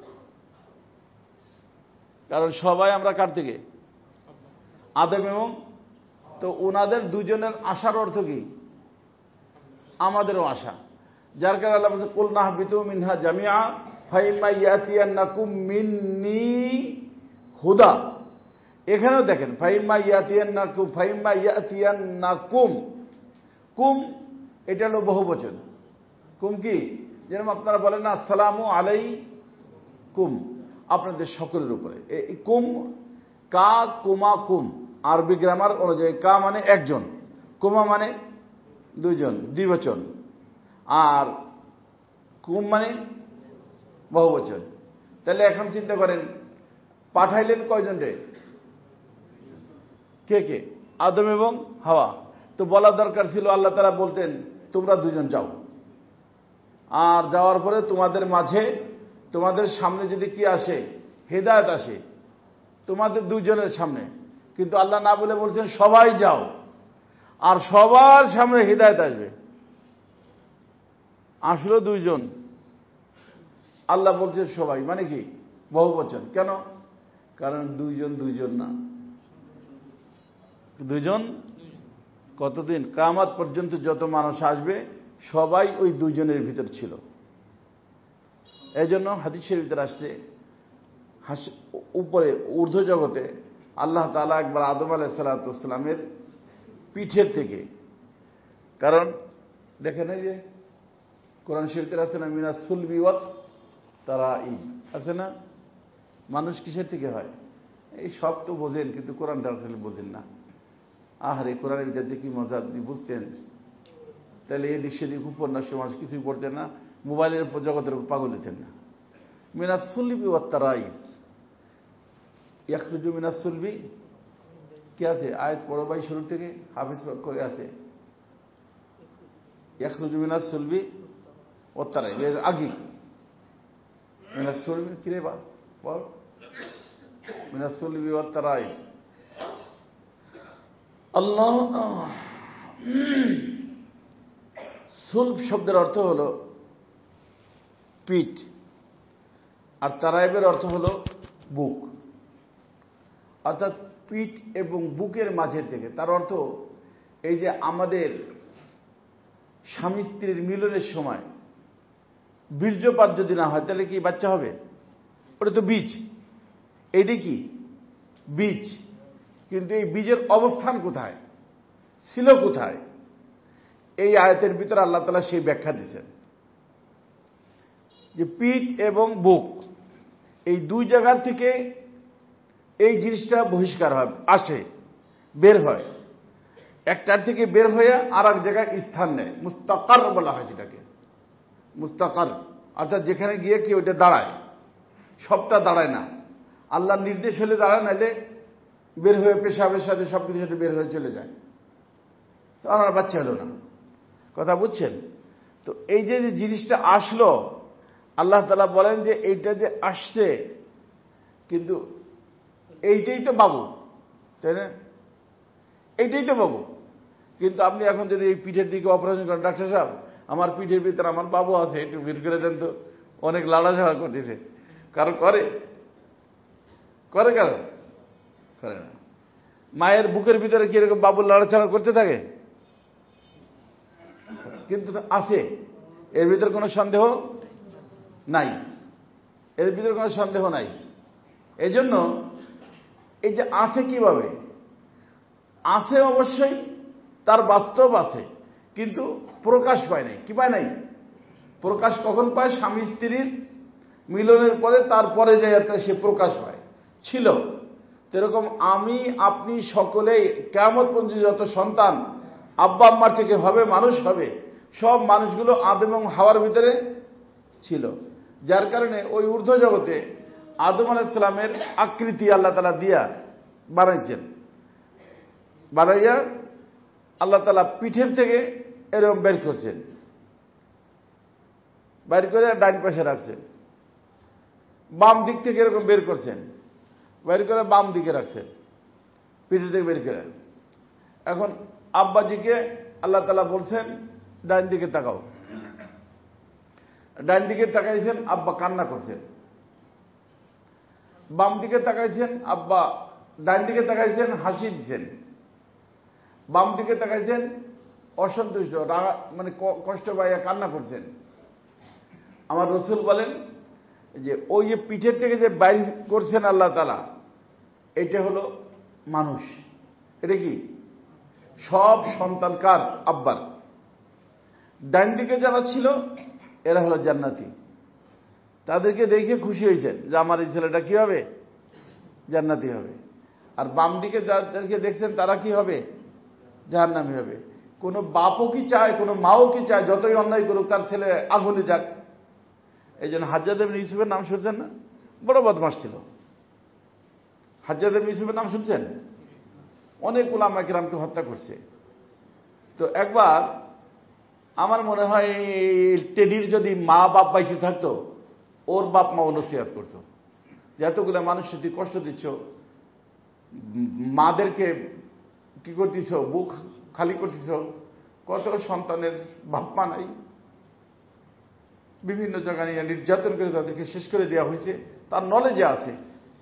কারণ সবাই আমরা কার থেকে? আদম এবং, তো ওনাদের 2 জনের আশার অর্থ কি? আমাদেরও আশা। যার কারণে আল্লাহ বলছে কুল নাহবিতু মিনহা জামিআ ফাইম্মা ইয়াতিয়ান্নাকুম মিন্নি হুদা। এখানেও দেখেন ফাইম্মা ইয়াতিয়ান্নাকুম, ফাইম্মা ইয়াতিয়ান্নাকুম, কুম এটা হলো বহুবচন। কুম কি? যেরকম আপনারা বলেন না আসসালামু আলাইকুম, আপনাদের সকলের উপরে। এই কুম, কা কুমা কুম, আরবি গ্রামার অনুযায়ী কা মানে একজন, কুমা মানে 2 জন, দ্বিবচন, আর কুম মানে বহুবচন। তাহলে এখন চিন্তা করেন, পাঠাইলেন কয়জন রে? কে কে? আদম এবং হাওয়া। তো বলা দরকার ছিল, আল্লাহ তাআলা বলতেন তোমরা 2 জন যাও, আর যাওয়ার পরে তোমাদের মাঝে, তোমাদের সামনে যদি কি আসে? হেদায়েত আসে তোমাদের 2 জনের সামনে। কিন্তু আল্লাহ না বলে বলছেন সবাই যাও, আর সবার সামনে হেদায়েত আসবে। আসলে 2 জন, আল্লাহ বলছেন সবাই, মানে কি? বহুবচন। কেন? কারণ 2 জন 2 জন না, 2 জন কতদিন? কিয়ামত পর্যন্ত যত মানুষ আসবে সবাই ওই 2 জনের ভিতর ছিল। এই জন্য হাদিস শরীফের আসছে, উপরে ঊর্ধ্ব জগতে আল্লাহ তাআলা একবার আদম আলাইহিস সালামের পিঠের থেকে, কারণ দেখেন এই যে কোরআন শরীফের আছে না মিনাস সুলবি ওয়াত তারাইব, আছে না? মানুষ কিসের থেকে হয়? এই সব তো বোঝেন, কিন্তু কোরআনটা আসলে বোঝেন না। আহারে, কোরআনের ভিতরে কি মজা! যদি বুঝতেন তাহলে এদিক সেদিক উপন্যাস মানুষ কিছুই পড়তেন না, মোবাইলের উপর জগতের উপর পাগল হতেন না। মিনাস সুলবি ওয়াত তারাইব, ইয়াখরুজু মিনাস সুলবি, কি আছে? আয়াত পড়ো ভাই শুরু থেকে, হাফিজ করে আছে। ইয়াখরুজু মিনাস সুলবি ওয়াত তারাইব, আগে মিনাস সুলবি কিরে বা বল, মিনাস সুলবি ওয়াত তারাইব। আল্লাহ, সুলব শব্দের অর্থ হলো পিঠ, আর তারাইবের অর্থ হলো বুক। অর্থাৎ পিঠ এবং বুকের মাঝের থেকে। তার অর্থ এই যে আমাদের স্বামী স্ত্রীর মিলনের সময় বীর্যপাত যদি না হয় তাহলে কি বাচ্চা হবে? ওটা তো বীজ। এইটা কি বীজ, কিন্তু এই বীজের অবস্থান কোথায় ছিল, কোথায়? এই আয়াতের ভিতরে আল্লাহ তাআলা সেই ব্যাখ্যা দিয়েছেন যে পিঠ এবং বুক এই দুই জায়গার থেকে এই জিনিসটা বহিষ্কার হয়, আসে, বের হয়। একটার থেকে বের হয়ে আর এক জায়গায় স্থান নেয়, মুস্তাকার বলা হয় যেটাকে, মুস্তাকার। অর্থাৎ যেখানে গিয়ে কি ওইটা দাঁড়ায়, সবটা দাঁড়ায় না, আল্লাহর নির্দেশ হলে দাঁড়ায়, নাইলে বের হয়ে পেশাবের সাথে সবকিছুর সাথে বের হয়ে চলে যায়। তো আমার বাচ্চা হলো না। কথা বুঝছেন? তো এই যে জিনিসটা আসলো, আল্লাহ তাআলা বলেন যে এইটা যে আসছে, কিন্তু এইটাই তো বাবু, তাই না? এইটাই তো বাবু। কিন্তু আপনি এখন যদি এই পিঠের দিকে অপারেশন করেন, ডাক্তার সাহেব আমার পিঠের ভিতরে আমার বাবু আছে, একটু বের করে দেন তো, অনেক লাড়াঝাড়া করতেছে, কারো করে করে কারো করে না। মায়ের বুকের ভিতরে কি এরকম বাবুর লাড়াচাড়া করতে থাকে? কিন্তু আছে, এর ভিতরে কোনো সন্দেহ নাই, এর ভিতরে কোনো সন্দেহ নাই। এই জন্য এই যে আছে কিভাবে আছে, অবশ্যই তার বাস্তব আছে, কিন্তু প্রকাশ পায় নাই। কি পায় নাই? প্রকাশ কখন পায়? স্বামী স্ত্রীর মিলনের পরে, তারপরে যাতে সে প্রকাশ পায়। ছিল যেরকম আমি আপনি সকলেই কিয়ামত পর্যন্ত যত সন্তান আব্বা আম্মার থেকে হবে, মানুষ হবে, সব মানুষগুলো আদম এবং হাওয়ার ভিতরে ছিল। যার কারণে ওই ঊর্ধ্ব জগতে আদম আলাইহিস সালামের আকৃতি আল্লাহ তাআলা দিয়া বানাইছেন, বানাইয়া আল্লাহ তাআলা পিঠের থেকে এরকম বের করছেন, বের করে ডাইন পাশে রাখছেন। বাম দিক থেকে এরকম বের করছেন, বের করে বাম দিকে রাখছেন, পিঠের থেকে বের করে। এখন আব্বাজিকে আল্লাহ তাআলা বলছেন ডাইন দিকে তাকাও, ডাইন দিকে তাকাইছেন, আব্বা কান্না করছেন। বাম দিকে তাকাইছেন, আব্বা ডাইন দিকে তাকাইছেন, হাসি দিচ্ছেন। বাম দিকে তাকাইছেন, অসন্তুষ্ট, মানে কষ্ট পাইয়া কান্না করছেন। আমার রসুল বলেন যে ওই যে পিঠের থেকে যে বাইর করছেন আল্লাহ তাআলা, এটা হলো মানুষ। এটা কি? সব সন্তান কার? আব্বার। ডাইন দিকে যারা ছিল এরা হলো জান্নাতি, তাদেরকে দেখে খুশি হয়েছেন যে আমার এই ছেলেটা কি হবে? জান্নাতি হবে। আর বাম দিকে যাদেরকে দেখছেন তারা কি হবে? জাহান্নামী হবে। কোনো বাপও কি চায়, কোনো মাও কি চায় যতই অন্যায় করুক তার ছেলে আগুনে যাক? এই জন্য হাজ্জাজ ইবনে ইউসুফের নাম শুনছেন না? বড় বদমাশ ছিল হাজ্জাজ ইবনে ইউসুফের নাম শুনছেন? অনেক উলামা কিরামকে হত্যা করছে। তো একবার আমার মনে হয় টেডির যদি মা বাপ বাইতে থাকতো, ওর বাপ মা নসিহত করতো যে এতগুলো মানুষের তুই কষ্ট দিচ্ছ, মাদেরকে কি করতেছ, বুক খালি করতেছ, কত সন্তানের বাপ মা নাই, বিভিন্ন জায়গায় নিয়ে নির্যাতন করে তাদেরকে শেষ করে দেওয়া হয়েছে, তার নলেজে আছে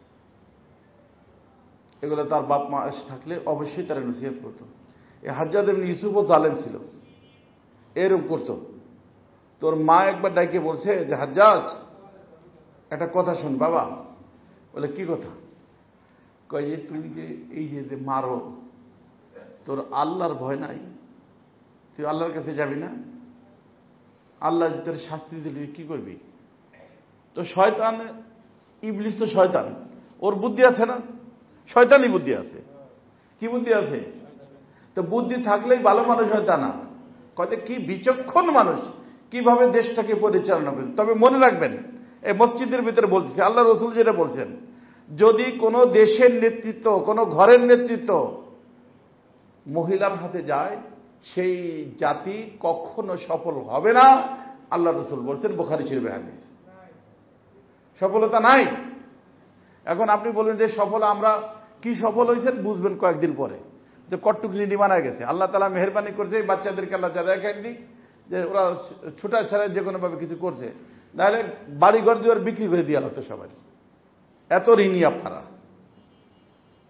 এগুলো। তার বাপ মা থাকলে অবশ্যই তারা নসিহত করতো। এই হাজ্জাজ ইবনে ইউসুফও জালেম ছিল, এরকম করতো। তোর মা একবার ডাইকে বলছে যে হাজ্জাজ একটা কথা শোন বাবা। বলে কি কথা? কয় যে তুই যে এই যে মারো, তোর আল্লাহর ভয় নাই? তুই আল্লাহর কাছে যাবি না? আল্লাহ যে তোর শাস্তি দিলে কি করবি? তো শয়তান, ইবলিস তো শয়তান, ওর বুদ্ধি আছে না? শয়তানই বুদ্ধি আছে। কি বুদ্ধি আছে? তো বুদ্ধি থাকলেই ভালো মানুষ হয় তা না। কয় কি বিচক্ষণ মানুষ, কিভাবে দেশটাকে পরিচালনা করে। তবে মনে রাখবেন, এই মসজিদের ভিতরে বলতেছি, আল্লাহ রসুল যেটা বলছেন, যদি কোনো দেশের নেতৃত্ব, কোনো ঘরের নেতৃত্ব মহিলার হাতে যায়, সেই জাতি কখনো সফল হবে না। আল্লাহ রসুল বলছেন, বুখারী শরীফের হাদিস। সফলতা নাই। এখন আপনি বলেন যে সফল, আমরা কি সফল হয়েছেন বুঝবেন কয়েকদিন পরে, যে কট্টুকলিনি মারা গেছে। আল্লাহ তাআলা মেহেরবানি করছে, এই বাচ্চাদেরকে আল্লাহ যা দেখায়নি যে ওরা ছোটা ছাড়া যে কোনো ভাবে কিছু করছে, নাহলে বাড়ি ঘর দুয়ার বিক্রি করে দেওয়া হতো সবাই। এত ঋণী আপনারা,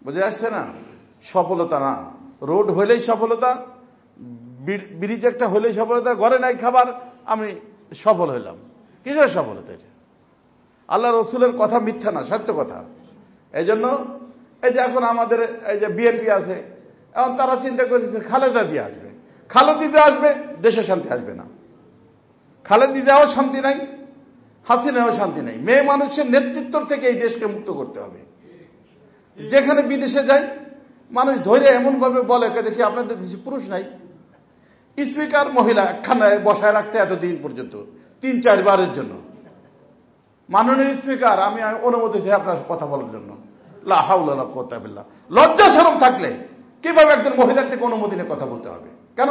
বুঝে আসছে না? সফলতা না, রোড হইলেই সফলতা, ব্রিজ একটা হইলেই সফলতা, ঘরে নাই খাবার, আমি সফল হইলাম। কিসের সফলতা এটা? আল্লাহ রসুলের কথা মিথ্যা না, সত্য কথা। এই জন্য এই যে এখন আমাদের এই যে বিএনপি আছে, এখন তারা চিন্তা করেছে খালেদা জিয়া আসবে, খালেদা আসবে, দেশে শান্তি আসবে না। খালেদা জিয়াও শান্তি নাই, হাসিনাও শান্তি নাই। মেয়ে মানুষের নেতৃত্ব থেকে এই দেশকে মুক্ত করতে হবে। যেখানে বিদেশে যায় মানুষ ধরে এমন ভাবে বলে, দেখি আপনাদের দেশে পুরুষ নাই, স্পিকার মহিলা একখানায় বসায় রাখছে এতদিন পর্যন্ত 3-4 বারের জন্য। মাননীয় স্পিকার, আমি অনুমতি চাই আপনার কথা বলার জন্য। লা হাওলা ওয়ালা কুওয়াতা বিল্লাহ। লজ্জা শরম থাকলে কিভাবে একজন মহিলার থেকে অনুমতি নিয়ে কথা বলতে হবে? কেন?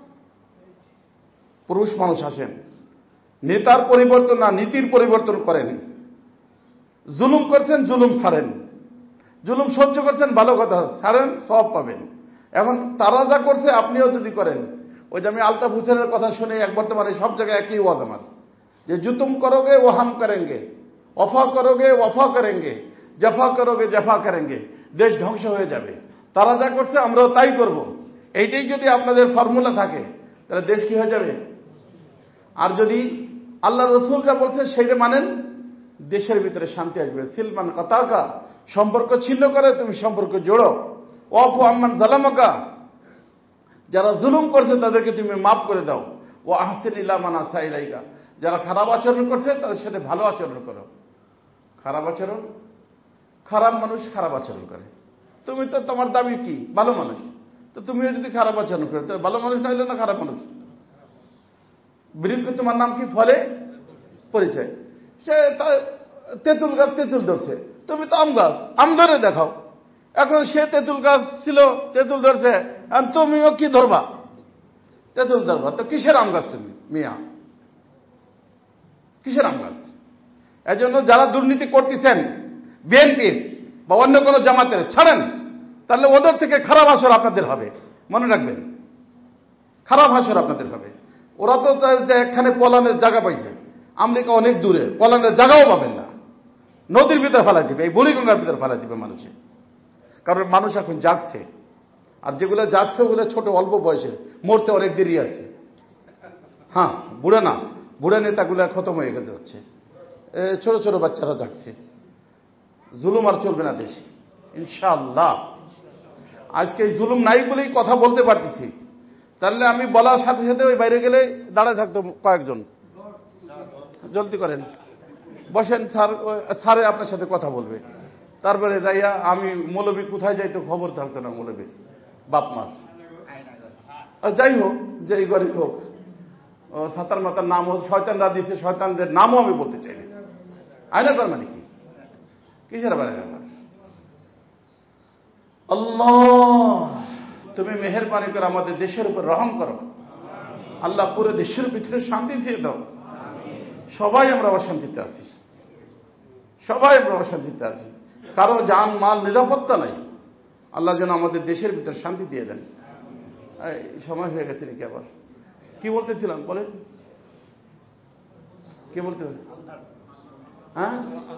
পুরুষ মানুষ আসেন, নেতার পরিবর্তন না, নীতির পরিবর্তন করেন। জুলুম করছেন, জুলুম ছাড়েন। জুলুম সহ্য করছেন, ভালো কথা, ছাড়েন, সব পাবেন। এখন তারা যা করছে আপনিও যদি করেন, ওই যে আমি আলতাফ হোসেনের কথা শুনে এক বর্তমানে সব জায়গায় একই ওয়াজ আমার, যে জুতুম করোগে ও হাম করেঙ্গে, ওফা করোগে ওফা করেঙ্গে, জফা করোগে জফা করেঙ্গে। দেশ ধ্বংস হয়ে যাবে। তারা যা করছে আমরাও তাই করব। এইটাই যদি আপনাদের ফর্মুলা থাকে তাহলে দেশ কি হয়ে যাবে? আর যদি আল্লাহ রসুল যা বলছে সেইটা মানেন, দেশের ভিতরে শান্তি আসবে। সিলমান কাতাকা, সম্পর্ক ছিন্ন করে তুমি সম্পর্ক জোড়ো। ওয়াফু আম্মান জালামাকা, যারা জুলুম করছে তাদেরকে তুমি মাফ করে দাও। ও আহসিন ইলা মান আসা ইলাইকা, যারা খারাপ আচরণ করছে তাদের সাথে ভালো আচরণ করো। খারাপ আচরণ, খারাপ মানুষ খারাপ আচরণ করে। তুমি তো তোমার দাবি কি ভালো মানুষ, তো তুমিও যদি খারাপ আচরণ করো, তো ভালো মানুষ না হইলে না খারাপ মানুষ? বৃক্ষ তোমার নাম কি? ফলে পরিচয়। সে তেঁতুল গাছ তেঁতুল ধরছে, তুমি তো আম গাছ, আম ধরে দেখাও। এখন সে তেঁতুল গাছ ছিল, তেঁতুল ধরছে, আর তুমিও কি ধরবা? তেঁতুল ধরবা। তো কিসের আম গাছ তুমি মিয়া? কিসের আম গাছ? এজন্য যারা দুর্নীতি করতেছেন বিএনপির বা অন্য কোনো জামাতের, ছাড়েন, তাহলে ওদের থেকে খারাপ আসর আপনাদের হবে। মনে রাখবেন, খারাপ আসর আপনাদের হবে। ওরা তো একখানে পলানের জায়গা পাইছে, আমেরিকা অনেক দূরে, পলানের জায়গাও পাবেন না। নদীর ভিতরে ফেলাই দিবে, এই বুড়িগঙ্গার ভিতরে ফেলাই দিবে মানুষে। কারণ মানুষ এখন জাগছে, আর যেগুলো জাগছে ওগুলো ছোট অল্প বয়সে, মরতে অনেক দেরি আছে। হ্যাঁ, বুড়ে না, বুড়ে নেতাগুলো খতম হয়ে গেছে হচ্ছে, ছোট ছোট বাচ্চারা জাগছে। জুলুম আর চলবে না দেশে ইনশাআল্লাহ। আজকে জুলুম নাই বলেই কথা বলতে পারতেছি, তাহলে আমি বলার সাথে সাথে ওই বাইরে গেলে দাঁড়ায় থাকতো কয়েকজন। জলদি করেন, বসেন, স্যারে আপনার সাথে কথা বলবে। তারপরে যাইয়া আমি মৌলবী কোথায় যাইতো খবর থাকতো না, মৌলবীর বাপ মার। যাই হোক, যেই গরিব হোক, সাতার মাতার নাম হোক, শয়তানরা দিয়েছে, শয়তানদের নামও আমি বলতে চাই না। আয়নাগর মানে কি? কিসের আবার আয়নাগর? আল্লাহ, তুমি মেহেরবানি করে আমাদের দেশের উপর রহম করো। আল্লাহ পুরো দেশের ভিতরে শান্তি দিয়ে দাও। সবাই আমরা অশান্তিতে আছি, সবাই আমরা অশান্তিতে আছি, কারো জান মাল নিরাপত্তা নাই। আল্লাহ যেন আমাদের দেশের ভিতরে শান্তি দিয়ে দেন। সময় হয়ে গেছে নাকি? আবার কি বলতেছিলাম বলেন, কি বলতে হবে? হ্যাঁ,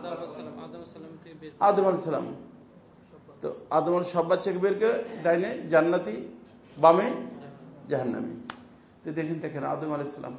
আদম আলাইহিস সালাম। তো আদম আলাইহিস সব বাচ্চাকে বের করে ডাইনে জান্নাতি, বামে জাহান্নামী। তো দেখেন আদম আলাইহিস সালাম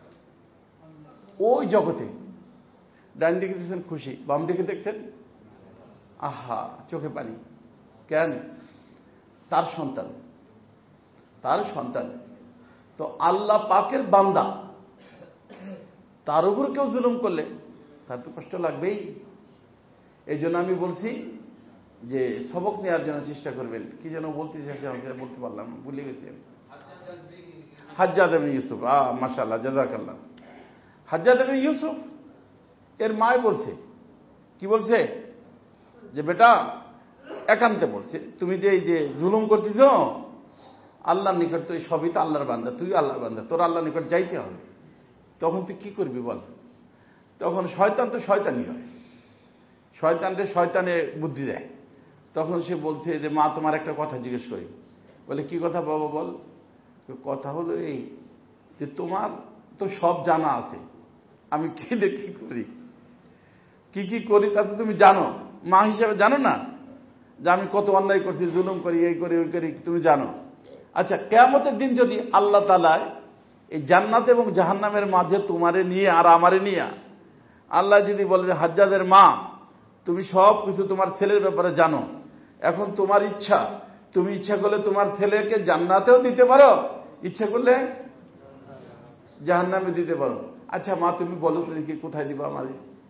ওই জগতে ডান দিকে দেখছেন খুশি, বাম দিকে দেখছেন আহা চোখে পানি। কেন? তার সন্তান, তার সন্তান তো আল্লাহ পাকের বান্দা, তার উপর কেউ জুলুম করলে তার তো কষ্ট লাগবেই। এই জন্য আমি বলছি যে সবক নেওয়ার জন্য চেষ্টা করবেন। কি যেন বলতে চাইছিলাম সেটা বলতে পারলাম, ভুলে গেছি। হাজ্জাজ ইবনে ইউসুফ, মাশাআল্লাহ, জাযাকাল্লাহ। হাজ্জাজ ইবনে ইউসুফ এর মায় বলছে, কি বলছে? যে বেটা, একান্তে বলছে, তুমি যে এই যে জুলুম করতেছ, আল্লাহর নিকট তো সবই তো আল্লাহর বান্দা, তুই আল্লাহর বান্দা, তোর আল্লাহর নিকট যাইতে হবে। তখন তুই কি করবি বল? তখন শয়তান তো শয়তানই হয়, শয়তানকে শয়তানে বুদ্ধি দেয়। তখন সে বলছে যে মা, তোমার একটা কথা জিজ্ঞেস করি। বলে কি কথা বাবা বল? কথা হলো এই যে তোমার তো সব জানা আছে, আমি খেলে কি করি, কি কি করি তা তো তুমি জানো, মা হিসাবে জানো না। যে আমি কত অন্যায় করছি, জুলুম করি, এই করি, ওই করি, তুমি জানো। আচ্ছা, কিয়ামতের দিন যদি আল্লাহ তাআলা এই জান্নাত এবং জাহান্নামের মাঝে তোমারে নিয়ে আর আমারে নিয়ে আল্লাহ যদি বলে, হাজ্জাজের মা, তুমি সব কিছু তোমার ছেলের ব্যাপারে জানো, এখন তোমার ইচ্ছা, তুমি ইচ্ছা করলে তোমার ছেলেকে জান্নাতেও দিতে পারো, ইচ্ছা করলে জাহান্নামে দিতে পারো। আচ্ছা মা, তুমি বলো তো দেখি কোথায় দিবা আমারে?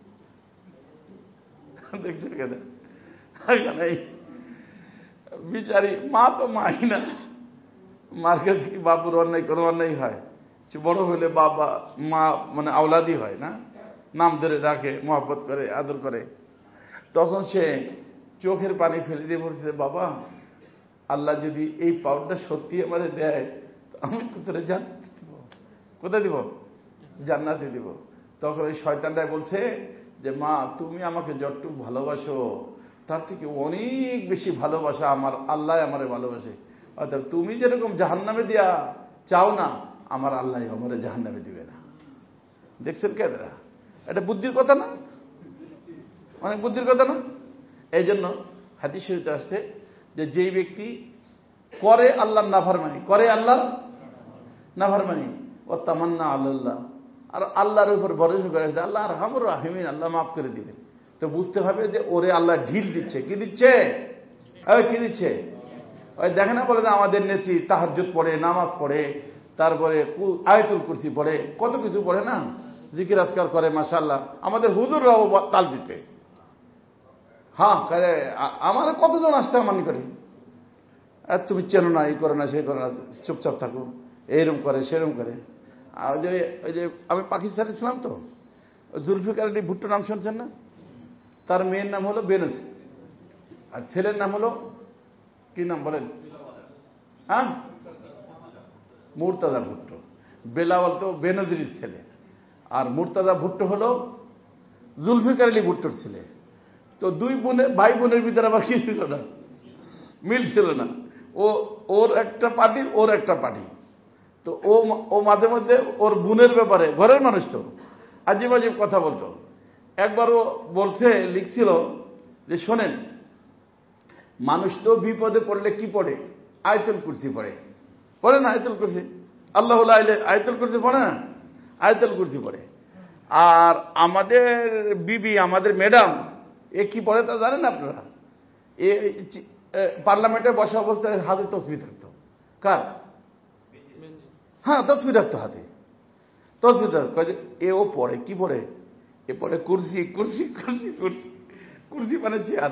দেখছেন কেন? বিচারি মা তো মাই না, মার কাছে কি বাবুর অন্যায় কোনো অন্যায় হয়? বড় হইলে বাবা মা মানে আওলাদি হয় না, নাম ধরে ডাকে, মহব্বত করে, আদর করে। তখন সে চোখের পানি ফেলে দিয়ে বলছে, বাবা আল্লাহ যদি এই পাউডারটা সত্যি আমাদের দেয়, আমি তো তোরে জান্নাতে দিব। কোথায় দিব? জান্নাতে দিব। তখন ওই শয়তানটাই বলছে যে মা, তুমি আমাকে যতটুকু ভালোবাসো তার থেকে অনেক বেশি ভালোবাসা আমার আল্লাহ আমারে ভালোবাসে। অর্থাৎ তুমি যেরকম জাহান্নামে দিয়া চাও না, আমার আল্লাহ আমারে জাহান্নামে দিবে না। দেখছেন কেদরা? এটা বুদ্ধির কথা না? অনেক বুদ্ধির কথা না? এই জন্য হাদিস শরীফে আসছে যে যেই ব্যক্তি করে আল্লাহর নাফরমানি, করে আল্লাহর নাফরমানি, ও তামান্না আল্লাহ, আর আল্লাহর উপর ভরসা করে আল্লাহ আরহামুর রাহিমিন, আল্লাহ মাফ করে দিবেন, তো বুঝতে হবে যে ওরে আল্লাহ ঢিল দিচ্ছে। কি দিচ্ছে? কি দিচ্ছে? ওই দেখে না, বলে না আমাদের নেত্রী তাহাজ্জুদ পড়ে, নামাজ পড়ে, তারপরে আয়াতুল কুরসি পড়ে, কত কিছু পড়ে না, জিকির আজকার করে, মাশাআল্লাহ। আমাদের হুজুররাও তাল দিতে। হ্যাঁ, আমার কতজন আসতে মানি করে, তুমি চেনো না, এই করে না, সেই করে না, চুপচাপ থাকো, এইরকম করে, সেরকম করে। ওই যে আমি পাকিস্তানে ছিলাম, তো জুলফিকার আলী ভুট্টো নাম শুনছেন না? তার মেয়ের নাম হলো বেনজির, আর ছেলের নাম হলো কি নাম বলেন? হ্যাঁ, মুর্তাজা ভুট্টো। বেলাওয়াল তো বেনজিরের ছেলে, আর মুর্তাজা ভুট্টো হলো জুলফিকার আলী ভুট্টোর ছেলে। তো দুই ভাই বোনের ভিতরে আবার কি ছিল না, মিল ছিল না। ওর একটা পার্টি, ওর একটা পার্টি। তো ও মাঝে মধ্যে ওর বোনের ব্যাপারে, ঘরের মানুষ তো আজিব আজিব কথা বলতো। একবার ও বলছে, লিখছিল যে শোনেন, মানুষ তো বিপদে পড়লে কি পড়ে? আয়াতুল কুরসি পড়ে। পড়ে না আয়াতুল কুরসি? আল্লাহ আয়াতুল কুরসি পড়ে না? আয়াতুল কুরসি পড়ে। আর আমাদের বিবি, আমাদের ম্যাডাম, এ কি পড়ে তা জানেন আপনারা? এ পার্লামেন্টে বসা অবস্থায় হাতে তসবিহ থাকতো। কার? হ্যাঁ, তসবিহ রাখতো হাতে, তসবিহ থাকতো। ও পড়ে কি পড়ে? এ পড়ে কুরসি কুরসি কুরসি কুরসি। কুরসি মানে চেয়ার।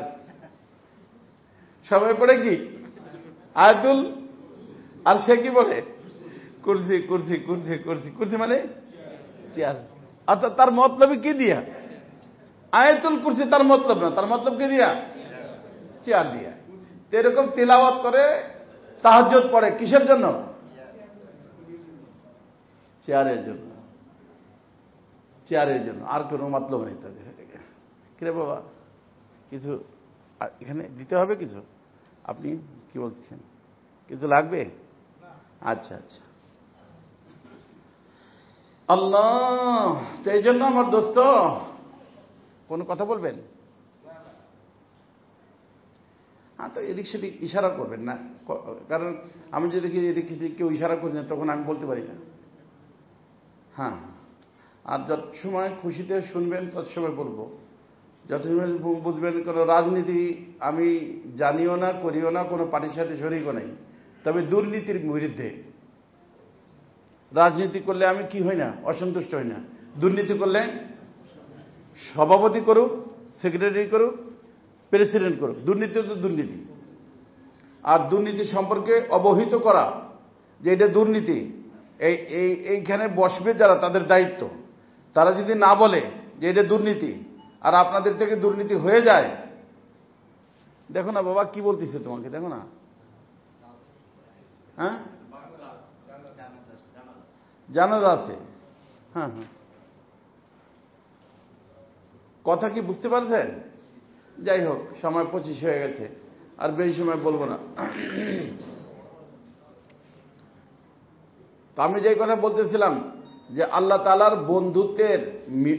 সবাই পড়ে কি? আয়াতুল, আর সে কি বলে? কুরসি কুরসি কুরসি কুরসি। কুরসি মানে চেয়ার। অর্থাৎ তার মতলব কি দিয়া? আয়াতুল কুরসি তার মতলব না, তার মতলব কি দিয়া? চেয়ার দিয়া। তো এরকম তিলাওয়াত করে, তাহাজ্জুদ পড়ে, কিসের জন্য? চেয়ারের জন্য। চেয়ারের জন্য, আর কোনো মতলব নেই তাদের। কিরে বাবা, কিছু এখানে দিতে হবে? কিছু আপনি কি বলছেন? কিছু লাগবে? আচ্ছা আচ্ছা। আল্লাহ, তো এই জন্য আমার দোস্ত, কোন কথা বলবেন? হ্যাঁ, তো এদিক সেদিক ইশারা করবেন না, কারণ আমি যদি দেখি এদিক সেদিক কেউ ইশারা করছি না, তখন আমি বলতে পারি না। হ্যাঁ, আর যত সময় খুশিতে শুনবেন তত সময় বলবো, যত সময় বুঝবেন কোনো রাজনীতি আমি জানিও না, করিও না, কোনো পার্টির সাথে শরিকও নাই, তবে দুর্নীতির বিরুদ্ধে। রাজনীতি করলে আমি কি হই না? অসন্তুষ্ট হই না। দুর্নীতি করলে সভাপতি করুক, সেক্রেটারি করুক, প্রেসিডেন্ট করুক, দুর্নীতি তো দুর্নীতি। আর দুর্নীতি সম্পর্কে অবহিত করা যে এটা দুর্নীতি, এইখানে বসবে যারা, তাদের দায়িত্ব। তারা যদি না বলে যে এটা দুর্নীতি, আর আপনাদের থেকে দুর্নীতি হয়ে যায়, দেখো না বাবা কি বলতেছে তোমাকে, দেখো না। হ্যাঁ, জানাজা আছে। হ্যাঁ হ্যাঁ, কথা কি বুঝতে পারছেন? যাই হোক, সময় 25 হয়ে গেছে, আর বেশি সময় বলবো না। তো আমি যে কথা বলতেছিলাম যে আল্লাহ তাআলার বন্ধুত্বের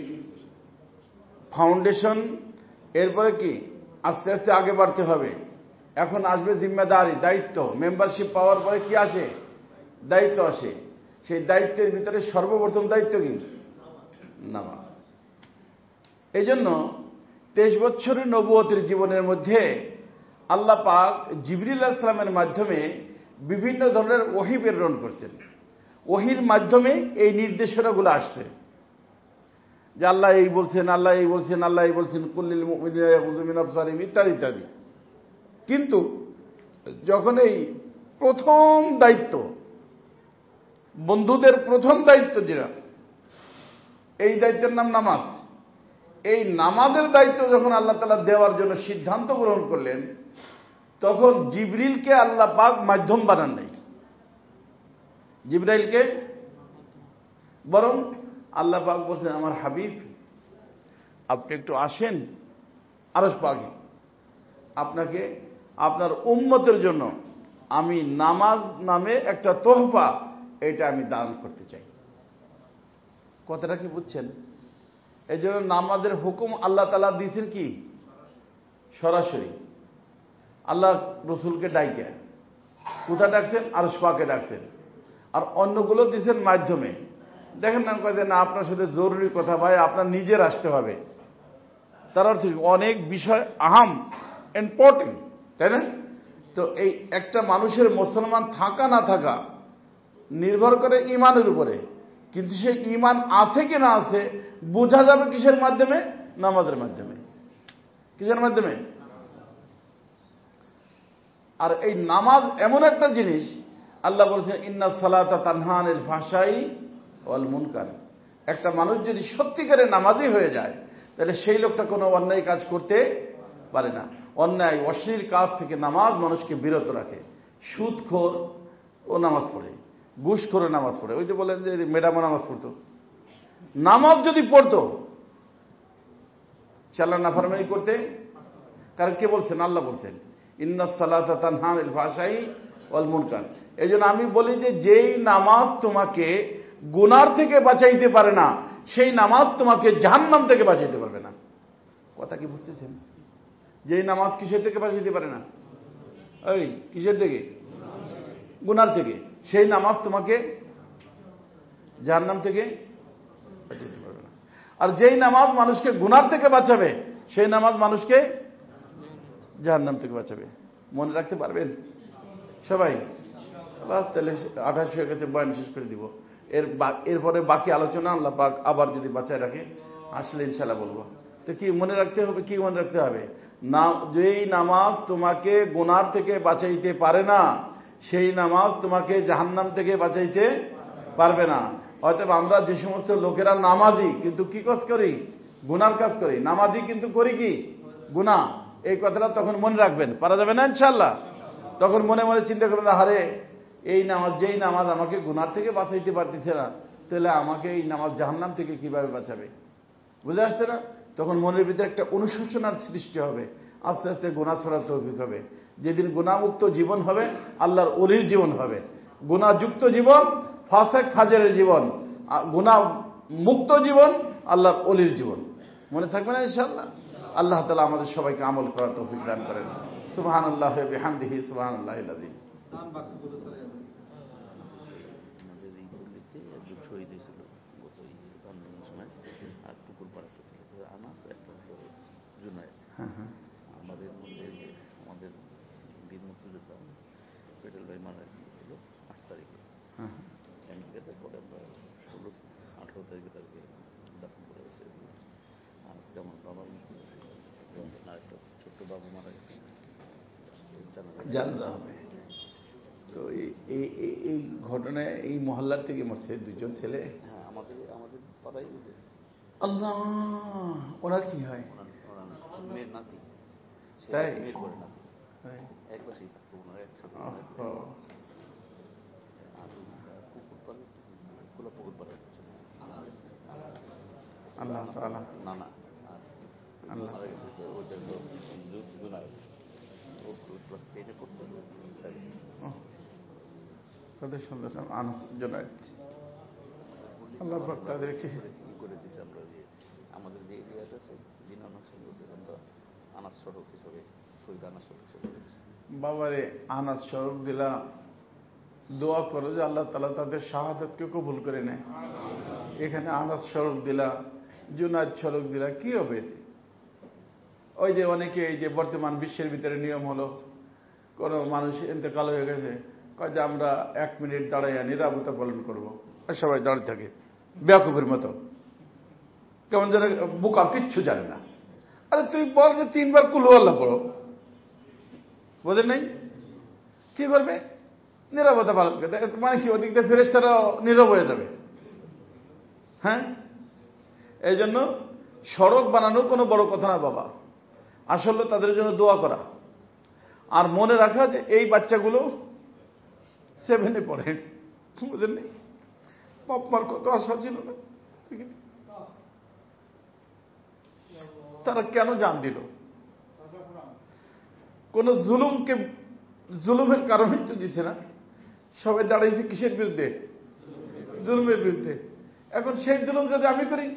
ফাউন্ডেশন, এরপরে কি আস্তে আস্তে আগে বাড়তে হবে। এখন আসবে জিম্মেদারি, দায়িত্ব। মেম্বারশিপ পাওয়ার পরে কি আসে? দায়িত্ব আসে। সেই দায়িত্বের ভিতরে সর্বপ্রথম দায়িত্ব কি? নামাজ। এই জন্য 23 বছরের নবুয়তের জীবনের মধ্যে আল্লাহ পাক জিবরিল আলাইহিস সালামের মাধ্যমে বিভিন্ন ধরনের ওহী প্রেরণ করছেন। ওহীর মাধ্যমে এই নির্দেশনাগুলো আসছে যে আল্লাহ এই বলছেন, আল্লাহ এই বলছেন, আল্লাহ এই বলছেন, কুল্লিল মুমিনিনা ইয়াগুযু মিন আবসারিহিম ইত্যাদি ইত্যাদি। কিন্তু যখন এই প্রথম দায়িত্ব, বন্ধুদের প্রথম দায়িত্ব যেটা, এই দায়িত্বের নাম নামাজ, এই নামাজের দায়িত্ব যখন আল্লাহ তাআলা দেওয়ার জন্য সিদ্ধান্ত গ্রহণ করলেন, তখন জিবরিলকে আল্লাহ পাক মাধ্যম বানান নাই, জিবরাইলকে, বরং আল্লাহ পাক বলছেন, আমার হাবিব আপনি একটু আসেন আরশ পাকে, আপনাকে আপনার উম্মতের জন্য আমি নামাজ নামে একটা তোহফা, এটা আমি দান করতে চাই। কথাটা কি বুঝছেন? এই জন্য নামাজের হুকুম আল্লাহ তাআলা দিয়েছেন কি? সরাসরি। আল্লাহ রসুলকে ডাইকে কোথায় ডাকছেন? আরশ পাকে ডাকছেন। আর অন্যগুলো দিয়েছেন মাধ্যমে। দেখেন না, কয় না আপনার সাথে জরুরি কথা ভাই, আপনার নিজের আসতে হবে। তার অর্থ অনেক বিষয় আহাম, ইম্পর্টেন্ট, তাই না? তো এই একটা মানুষের মুসলমান থাকা না থাকা নির্ভর করে ইমানের উপরে। কিন্তু সে ইমান আছে কি না আছে বোঝা যাবে কিসের মাধ্যমে? নামাজের মাধ্যমে। কিসের মাধ্যমে? আর এই নামাজ এমন একটা জিনিস, আল্লাহ বলছেন ইন্নাস সালাতা তানহা আনিল ফাহশাই ওয়াল মুনকার। একটা মানুষ যদি সত্যিকারের নামাজি হয়ে যায়, তাহলে সেই লোকটা কোনো অন্যায় কাজ করতে পারে না। অন্যায় অশ্লীল কাজ থেকে নামাজ মানুষকে বিরত রাখে। সুদখোর ও নামাজ পড়ে, ঘুষখোরে নামাজ পড়ে। ওই যে বলেন যে ম্যাডামও নামাজ পড়তো, নামাজ যদি পড়তো চাল্লা নাফরমানি করতে, কারণ কে বলছেন? আল্লাহ বলছেন ইন্নাস সালাতা তানহা আনিল ফাহশাই ওয়াল মুনকার। এই জন্য আমি বলি যে যেই নামাজ তোমাকে গুনার থেকে বাঁচাইতে পারে না, সেই নামাজ তোমাকে জাহান্নাম থেকে বাঁচাইতে পারবে না। কথা কি বুঝতেছেন? যেই নামাজ কিসের থেকে বাঁচাইতে পারে না? ওই কিসের থেকে? গুনার থেকে। সেই নামাজ তোমাকে জাহান্নাম থেকে বাঁচাইতে পারবে না। আর যেই নামাজ মানুষকে গুনার থেকে বাঁচাবে, সেই নামাজ মানুষকে জাহান্নাম থেকে বাঁচাবে। মনে রাখতে পারবেন সবাই? তাহলে 28 হয়ে গেছে, বয়ান শেষ করে দিব। এরপরে বাকি আলোচনা আল্লাহ পাক আবার যদি বাঁচায় রাখে আসলে ইনশাআল্লাহ বলবো। তো কি মনে রাখতে হবে? কি মনে রাখতে হবে? না, যেই নামাজ তোমাকে গুনার থেকে বাঁচাইতে পারে না, সেই নামাজ তোমাকে জাহান্নাম থেকে বাঁচাইতে পারবে না। অতএব আমরা যে সমস্ত লোকেরা নামাজি কিন্তু কি কাজ করি? গুনার কাজ করি। নামাজি কিন্তু করি কি? গুনাহ। এই কথাটা তখন মনে রাখবেন। পারা যাবে না ইনশাআল্লাহ? তখন মনে মনে চিন্তা করবেন, আরে এই নামাজ, যেই নামাজ আমাকে গুনার থেকে বাঁচাইতে পারতেছে না, তাহলে আমাকে এই নামাজ জাহান্নাম থেকে কিভাবে বাঁচাবে? বুঝে আসছে না? তখন মনের ভিতরে একটা অনুশোচনার সৃষ্টি হবে, আস্তে আস্তে গুনাহ ছড়ার তৌফিক হবে। যেদিন গুনাহমুক্ত জীবন হবে, আল্লাহর ওলির জীবন হবে। গুনাহযুক্ত জীবন ফাসেক ফাজেরের জীবন, গুনাহ মুক্ত জীবন আল্লাহর ওলির জীবন। মনে থাকবে না ইনশাআল্লাহ? আল্লাহ তাআলা আমাদের সবাইকে আমল করার তৌফিক দান করেন। সুবহানাল্লাহি ওয়া বিহামদিহি, সুবহানাল্লাহিল আযীম। আমাদের মধ্যে আমাদের বীর মুক্তিযোদ্ধা পেটেল ভাই মারা গিয়েছিল 8 তারিখে আমেরিকাতে। পরে আমরা 16-18 তারিখে তাকে দাফন করে গেছে। আজকে আমার বাবা মৃত্যু হয়েছে, আরেকটা ছোট্ট বাবু মারা গেছে, জানা হবে। তো এই ঘটনায় এই মহল্লার থেকে মরছে 2 জন ছেলে। হ্যাঁ, আমাদের পাড়াই। আল্লাহ, ওনার কি হয়? মেয়ের নাতি, তাই? মেয়ের করে নাতি, এক বাসেই থাকতো ওনার একসাথে। আর পুকুর পাড়ে, খোলা পুকুর পাড়ে আল্লাহ তাআলা নানা। আর মারা গেছে যে ওইটা তো জুনায়, ও ক্লাস 10-এ পড়তো। কত সুন্দর নাম, আনাস জুনায়েদ। আল্লাহ পাক তাদেরকে করে দিয়েছে। আমরা যে আমাদের যে এরিয়াটা আছে, জিনান হোসেন, আমরা আনাস সড়ক হিসেবে শহীদ আনাস সড়ক হিসেবে বাবারে আনাজ স্বরূপ দিলা, দোয়া করো যে আল্লাহ তাআলা তাদের শাহাদাতকে কবুল করে নেয়। এখানে আনাজ স্বরূপ দিলা, জুনাদ স্বরূপ দিলা, কি হবে? ওই যে অনেকে এই যে বর্তমান বিশ্বের ভিতরে নিয়ম হলো, কোন মানুষ ইন্তেকাল হয়ে গেছে, কয় যে আমরা 1 মিনিট দাঁড়াইয়া নিরাপত্তা পালন করবো, সবাই দাঁড়িয়ে থাকে বেয়াকুবের মতো, কেমন যেন বোকা, কিচ্ছু জানে না। আরে তুই বল যে 3 বার কুল আল্লাহ পড়ো, বোঝেন নাই? কি করবে? নিরাপত্তা পালন করতে, মানে কি ওদিক দিয়ে ফেরেশতারা নীরব হয়ে যাবে। হ্যাঁ, এই জন্য সড়ক বানানো কোনো বড় কথা না বাবা, আসলে তাদের জন্য দোয়া করা। আর মনে রাখা যে এই বাচ্চাগুলো 7-এ পড়ে, বুঝলেন? বাপ মার কত আশা ছিল না, তারা কেন জান দিল? কোন জুলুমের কারণেই তো দিছে না। সবাই দাঁড়াইছে কিসের বিরুদ্ধে? জুলুমের বিরুদ্ধে। এখন সেই জুলুম যদি আমি করি,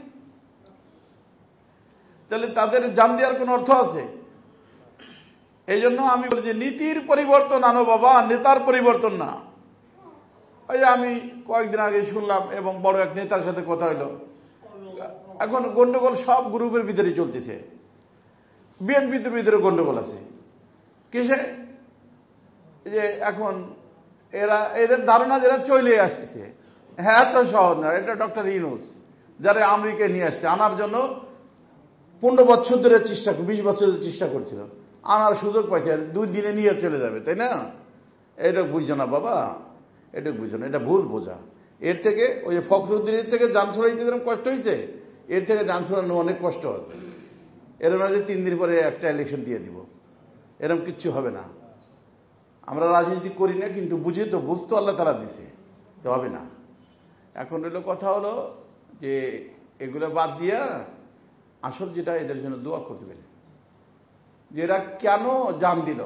তাহলে তাদের জান দেওয়ার কোন অর্থ আছে? এই জন্য আমি বলি যে নীতির পরিবর্তন আনো বাবা, নেতার পরিবর্তন না। ওই আমি কয়েকদিন আগে শুনলাম এবং বড় এক নেতার সাথে কথা হইল, এখন গন্ডগোল সব গ্রুপের ভিতরে চলতেছে। বিএনপির ভিতরে গন্ডগোল আছে কিসে? যে এখন এদের ধারণা যারা চলে আসতেছে, হ্যাঁ তো সহজ না, এটা ডক্টর ইউনূস যারা আমেরিকায় নিয়ে আসছে, আনার জন্য 15 বছর ধরে 20 বছর ধরে চেষ্টা করছিল, আনার সুযোগ পাইছে, 2 দিনে নিয়ে চলে যাবে, তাই না? এটা বুঝছো না বাবা, এটা বুঝছো না, এটা ভুল বোঝা। এর থেকে ওই যে ফখরুদ্দিনের থেকে যান ছড়াইতে যেরকম কষ্ট হয়েছে, এর থেকে যান ছড়ানো অনেক কষ্ট আছে। এর মাঝে 3 দিন পরে একটা ইলেকশন দিয়ে দিব, এরকম কিচ্ছু হবে না। আমরা রাজনীতি করি না, কিন্তু বুঝি তো, বুঝতো আল্লাহ তাআলা দিছে, তো হবে না। এখন হলো কথা হলো যে এগুলো বাদ দিয়া আসল যেটা, এদের জন্য দোয়া করবেন যে এরা কেন জান দিল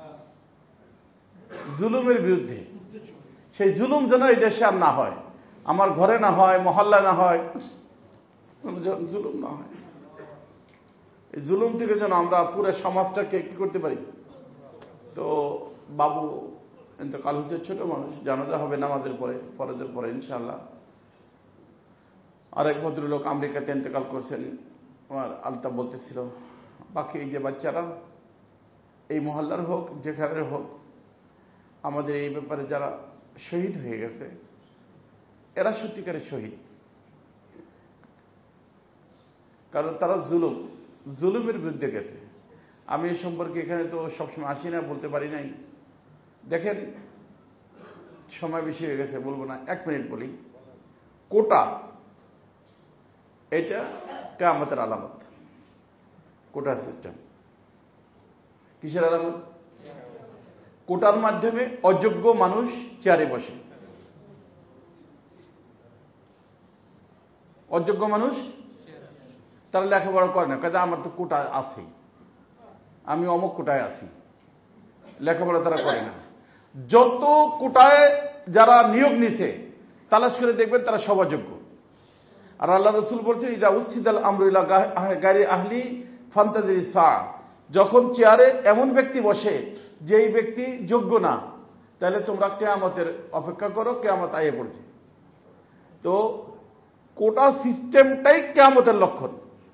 জুলুমের বিরুদ্ধে। সেই জুলুম যেন এই দেশে আর না হয়, আমার ঘরে না হয়, মহল্লা না হয়, জুলুম না হয়। এই জুলুম থেকে যেন আমরা পুরো সমাজটাকে কি করতে পারি। তো বাবু ইন্তেকাল হচ্ছে, ছোট মানুষ, জানাজা হবে নামাজের পরে, ফরজের পরে ইনশাআল্লাহ। আরেক ভদ্রলোক আমেরিকাতে ইন্তেকাল করছেন, আমার আলতাফ বলতেছিল। বাকি এই যে বাচ্চারা এই মহল্লার হোক, যেখানে হোক, আমাদের এই ব্যাপারে যারা শহীদ হয়ে গেছে, এরা সত্যিকারের শহীদ, কারণ তারা জুলুমের বিরুদ্ধে গেছে। আমি এই সম্পর্কে এখানে তো সবসময় আসি না, বলতে পারি নাই। দেখেন, সময় বেশি হয়ে গেছে, বলবো না, 1 মিনিট বলি। কোটা, এটা কিয়ামতের আলামত। কোটা সিস্টেম কিসের আলামত? কোটার মাধ্যমে অযোগ্য মানুষ চেয়ারে বসে, অযোগ্য মানুষ, তারা লেখাপড়া করে না, কাজে আমার তো কোটা আছেই, আমি অমুক কোটায় আছি, লেখাপড়া তারা করে না। যত কোটায় যারা নিয়োগ নিছে তালাশ করে দেখবেন তারা সব অযোগ্য। আর আল্লাহ রাসূল বলছেন, ইজা উসিদাল আমরু ইলা গায়রি আহলি ফান্তাজিরি সা, যখন চেয়ারে এমন ব্যক্তি বসে যেই ব্যক্তি যোগ্য না, তাহলে তোমরা কিয়ামতের অপেক্ষা করো, কিয়ামত আইয়ে পড়ছে। তো কোটা সিস্টেমটাই কিয়ামতের লক্ষণ।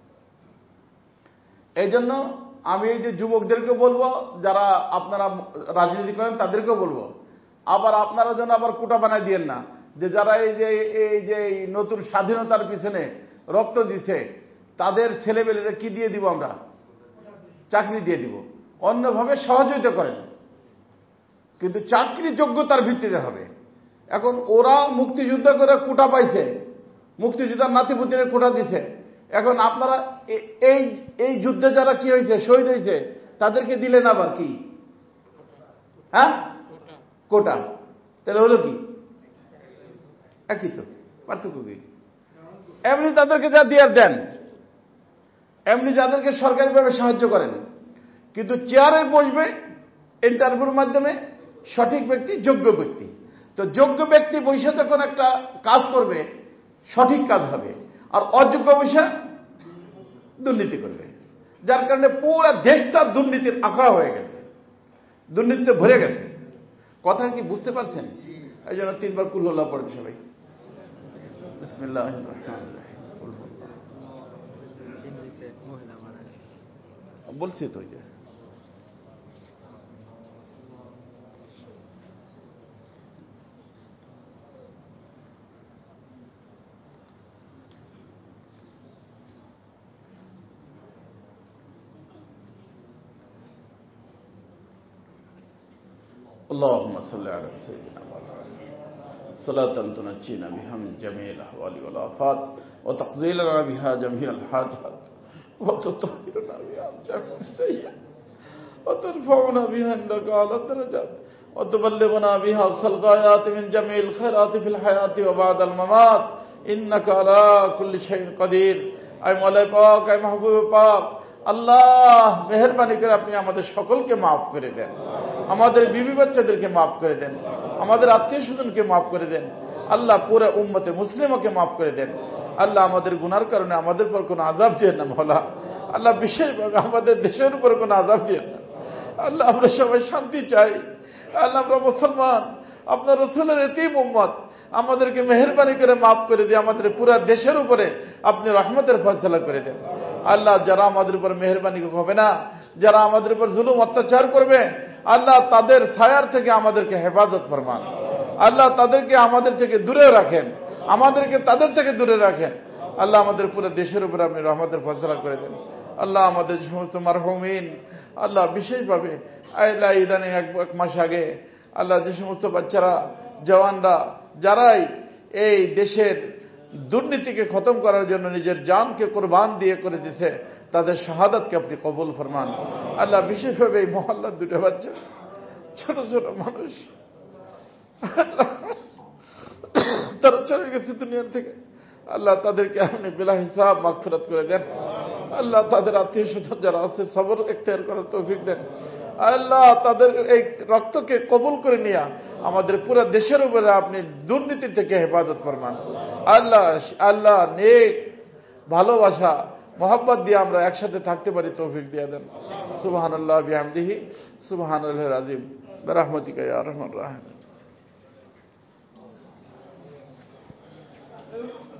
এই জন্য আমি এই যে যুবকদেরকে বলবো, যারা আপনারা রাজনীতি করেন তাদেরকেও বলবো, আবার আপনারা যেন আবার কোটা বানায় দিয়েন না, যে যারা এই যে নতুন স্বাধীনতার পিছনে রক্ত দিছে, তাদের ছেলেবেলেদের কি দিয়ে দিব আমরা? চাকরি দিয়ে দিব। অন্যভাবে সহযোগিতা করেন, কিন্তু চাকরি যোগ্যতার ভিত্তিতে হবে। এখন ওরা মুক্তিযুদ্ধ করে কোটা পাইছে, মুক্তিযোদ্ধার নাতিপুতিরে কোটা দিছে। এখন আপনারা এই যুদ্ধে যারা কি হয়েছে, শহীদ হয়েছে, তাদেরকে দিলেন আবার কি? হ্যাঁ, কোটা। তাহলে হলো কি? একই তো, পার্থক্য কি? এমনি তাদেরকে যা দিয়ে দেন, এমনি যাদেরকে সরকারিভাবে সাহায্য করেন, কিন্তু চেয়ারে বসবে ইন্টারভিউর মাধ্যমে সঠিক ব্যক্তি, যোগ্য ব্যক্তি। তো যোগ্য ব্যক্তি বসে যখন একটা কাজ করবে, সঠিক কাজ হবে, আর অযোগ্য বসে দুর্নীতি করবে, যার কারণে পুরো দেশটা দুর্নীতির আখড়া হয়ে গেছে। দুর্নীতিতে ভরে গেছে। কথা কি বুঝতে পারছেন? এই জন্য 3 বার কুল আল্লাহ পড়েন সবাই। বিসমিল্লাহির রহমানির রহিম। বলছি তো যে اللهم صل على سيدنا محمد صلاة تنجينا بها من جميع الأهوال والآفات وتقضي لنا بها جميع الحاجات وتطهرنا بها من جميع السيئات وترفعنا بها عندك أعلى الدرجات وتبلغنا بها أقصى الغايات من جميع الخيرات في الحياة وبعد الممات إنك على كل شيء قدير। أي مولا পাক, أي محبوب পাক, আল্লাহ মেহেরবানি করে আপনি আমাদের সকলকে মাফ করে দেন, আমাদের বিবি বাচ্চাদেরকে মাফ করে দেন, আমাদের আত্মীয় স্বজনকে মাফ করে দেন। আল্লাহ পুরো উম্মতে মুসলিমকে মাফ করে দেন। আল্লাহ আমাদের গুনার কারণে আমাদের উপর কোনো আযাব দিয়েন না মওলা। আল্লাহ বিশেষভাবে আমাদের দেশের উপর কোনো আযাব দিয়েন না। আল্লাহ আমরা সবাই শান্তি চাই। আল্লাহ আমরা মুসলমান, আপনার রাসূলের এতিম উম্মত, আমাদেরকে মেহেরবানি করে মাফ করে দিয়ে আমাদের পুরো দেশের উপরে আপনি রহমতের ফয়সালা করে দেন। আল্লাহ যারা আমাদের উপর মেহেরবানি হবে না, যারা আমাদের উপর জুলুম অত্যাচার করবে, আল্লাহ তাদের ছায়ার থেকে আমাদেরকে হেফাজত ফরমান। আল্লাহ তাদেরকে আমাদের থেকে দূরে রাখেন, আমাদেরকে তাদের থেকে দূরে রাখেন। আল্লাহ আমাদের পুরো দেশের উপরে আপনি রহমতের ফয়সালা করে দেন। আল্লাহ আমাদের সমস্ত মারহুমিন, আল্লাহ বিশেষভাবে আল্লাহ ইদানিং এক মাস আগে আল্লাহ যে সমস্ত বাচ্চারা, জওয়ানরা, যারাই এই দেশের দুর্নীতিকে খতম করার জন্য নিজের জানকে কোরবান দিয়ে করে দিয়েছে, তাদের শাহাদাতকে আপনি কবুল ফরমান। আল্লাহ বিশেষভাবে এই মহল্লার 2টা বাচ্চা, ছোট ছোট মানুষ, তারা চলে গেছে দুনিয়ার থেকে। আল্লাহ তাদেরকে আপনি বিলা হিসাব মাগফিরাত করে দেন। আল্লাহ তাদের আত্মীয় স্বজন যারা আছে সবর ইখতিয়ার করার তৌফিক দেন। আল্লাহ তাদের এই রক্তকে কবুল করে নিয়ে আমাদের পুরো দেশের উপরে আপনি দুর্নীতি থেকে হেফাজত ফরমান। আল্লাহ আল্লাহ নেক ভালোবাসা মোহাব্বত দিয়ে আমরা একসাথে থাকতে পারি তৌফিক দিয়ে দেন। সুবহানাল্লাহ বিহামদিহি সুবহানাল্লাহিল আযীম বিরহমাতিকা ইয়া আরহামার রাহিমিন।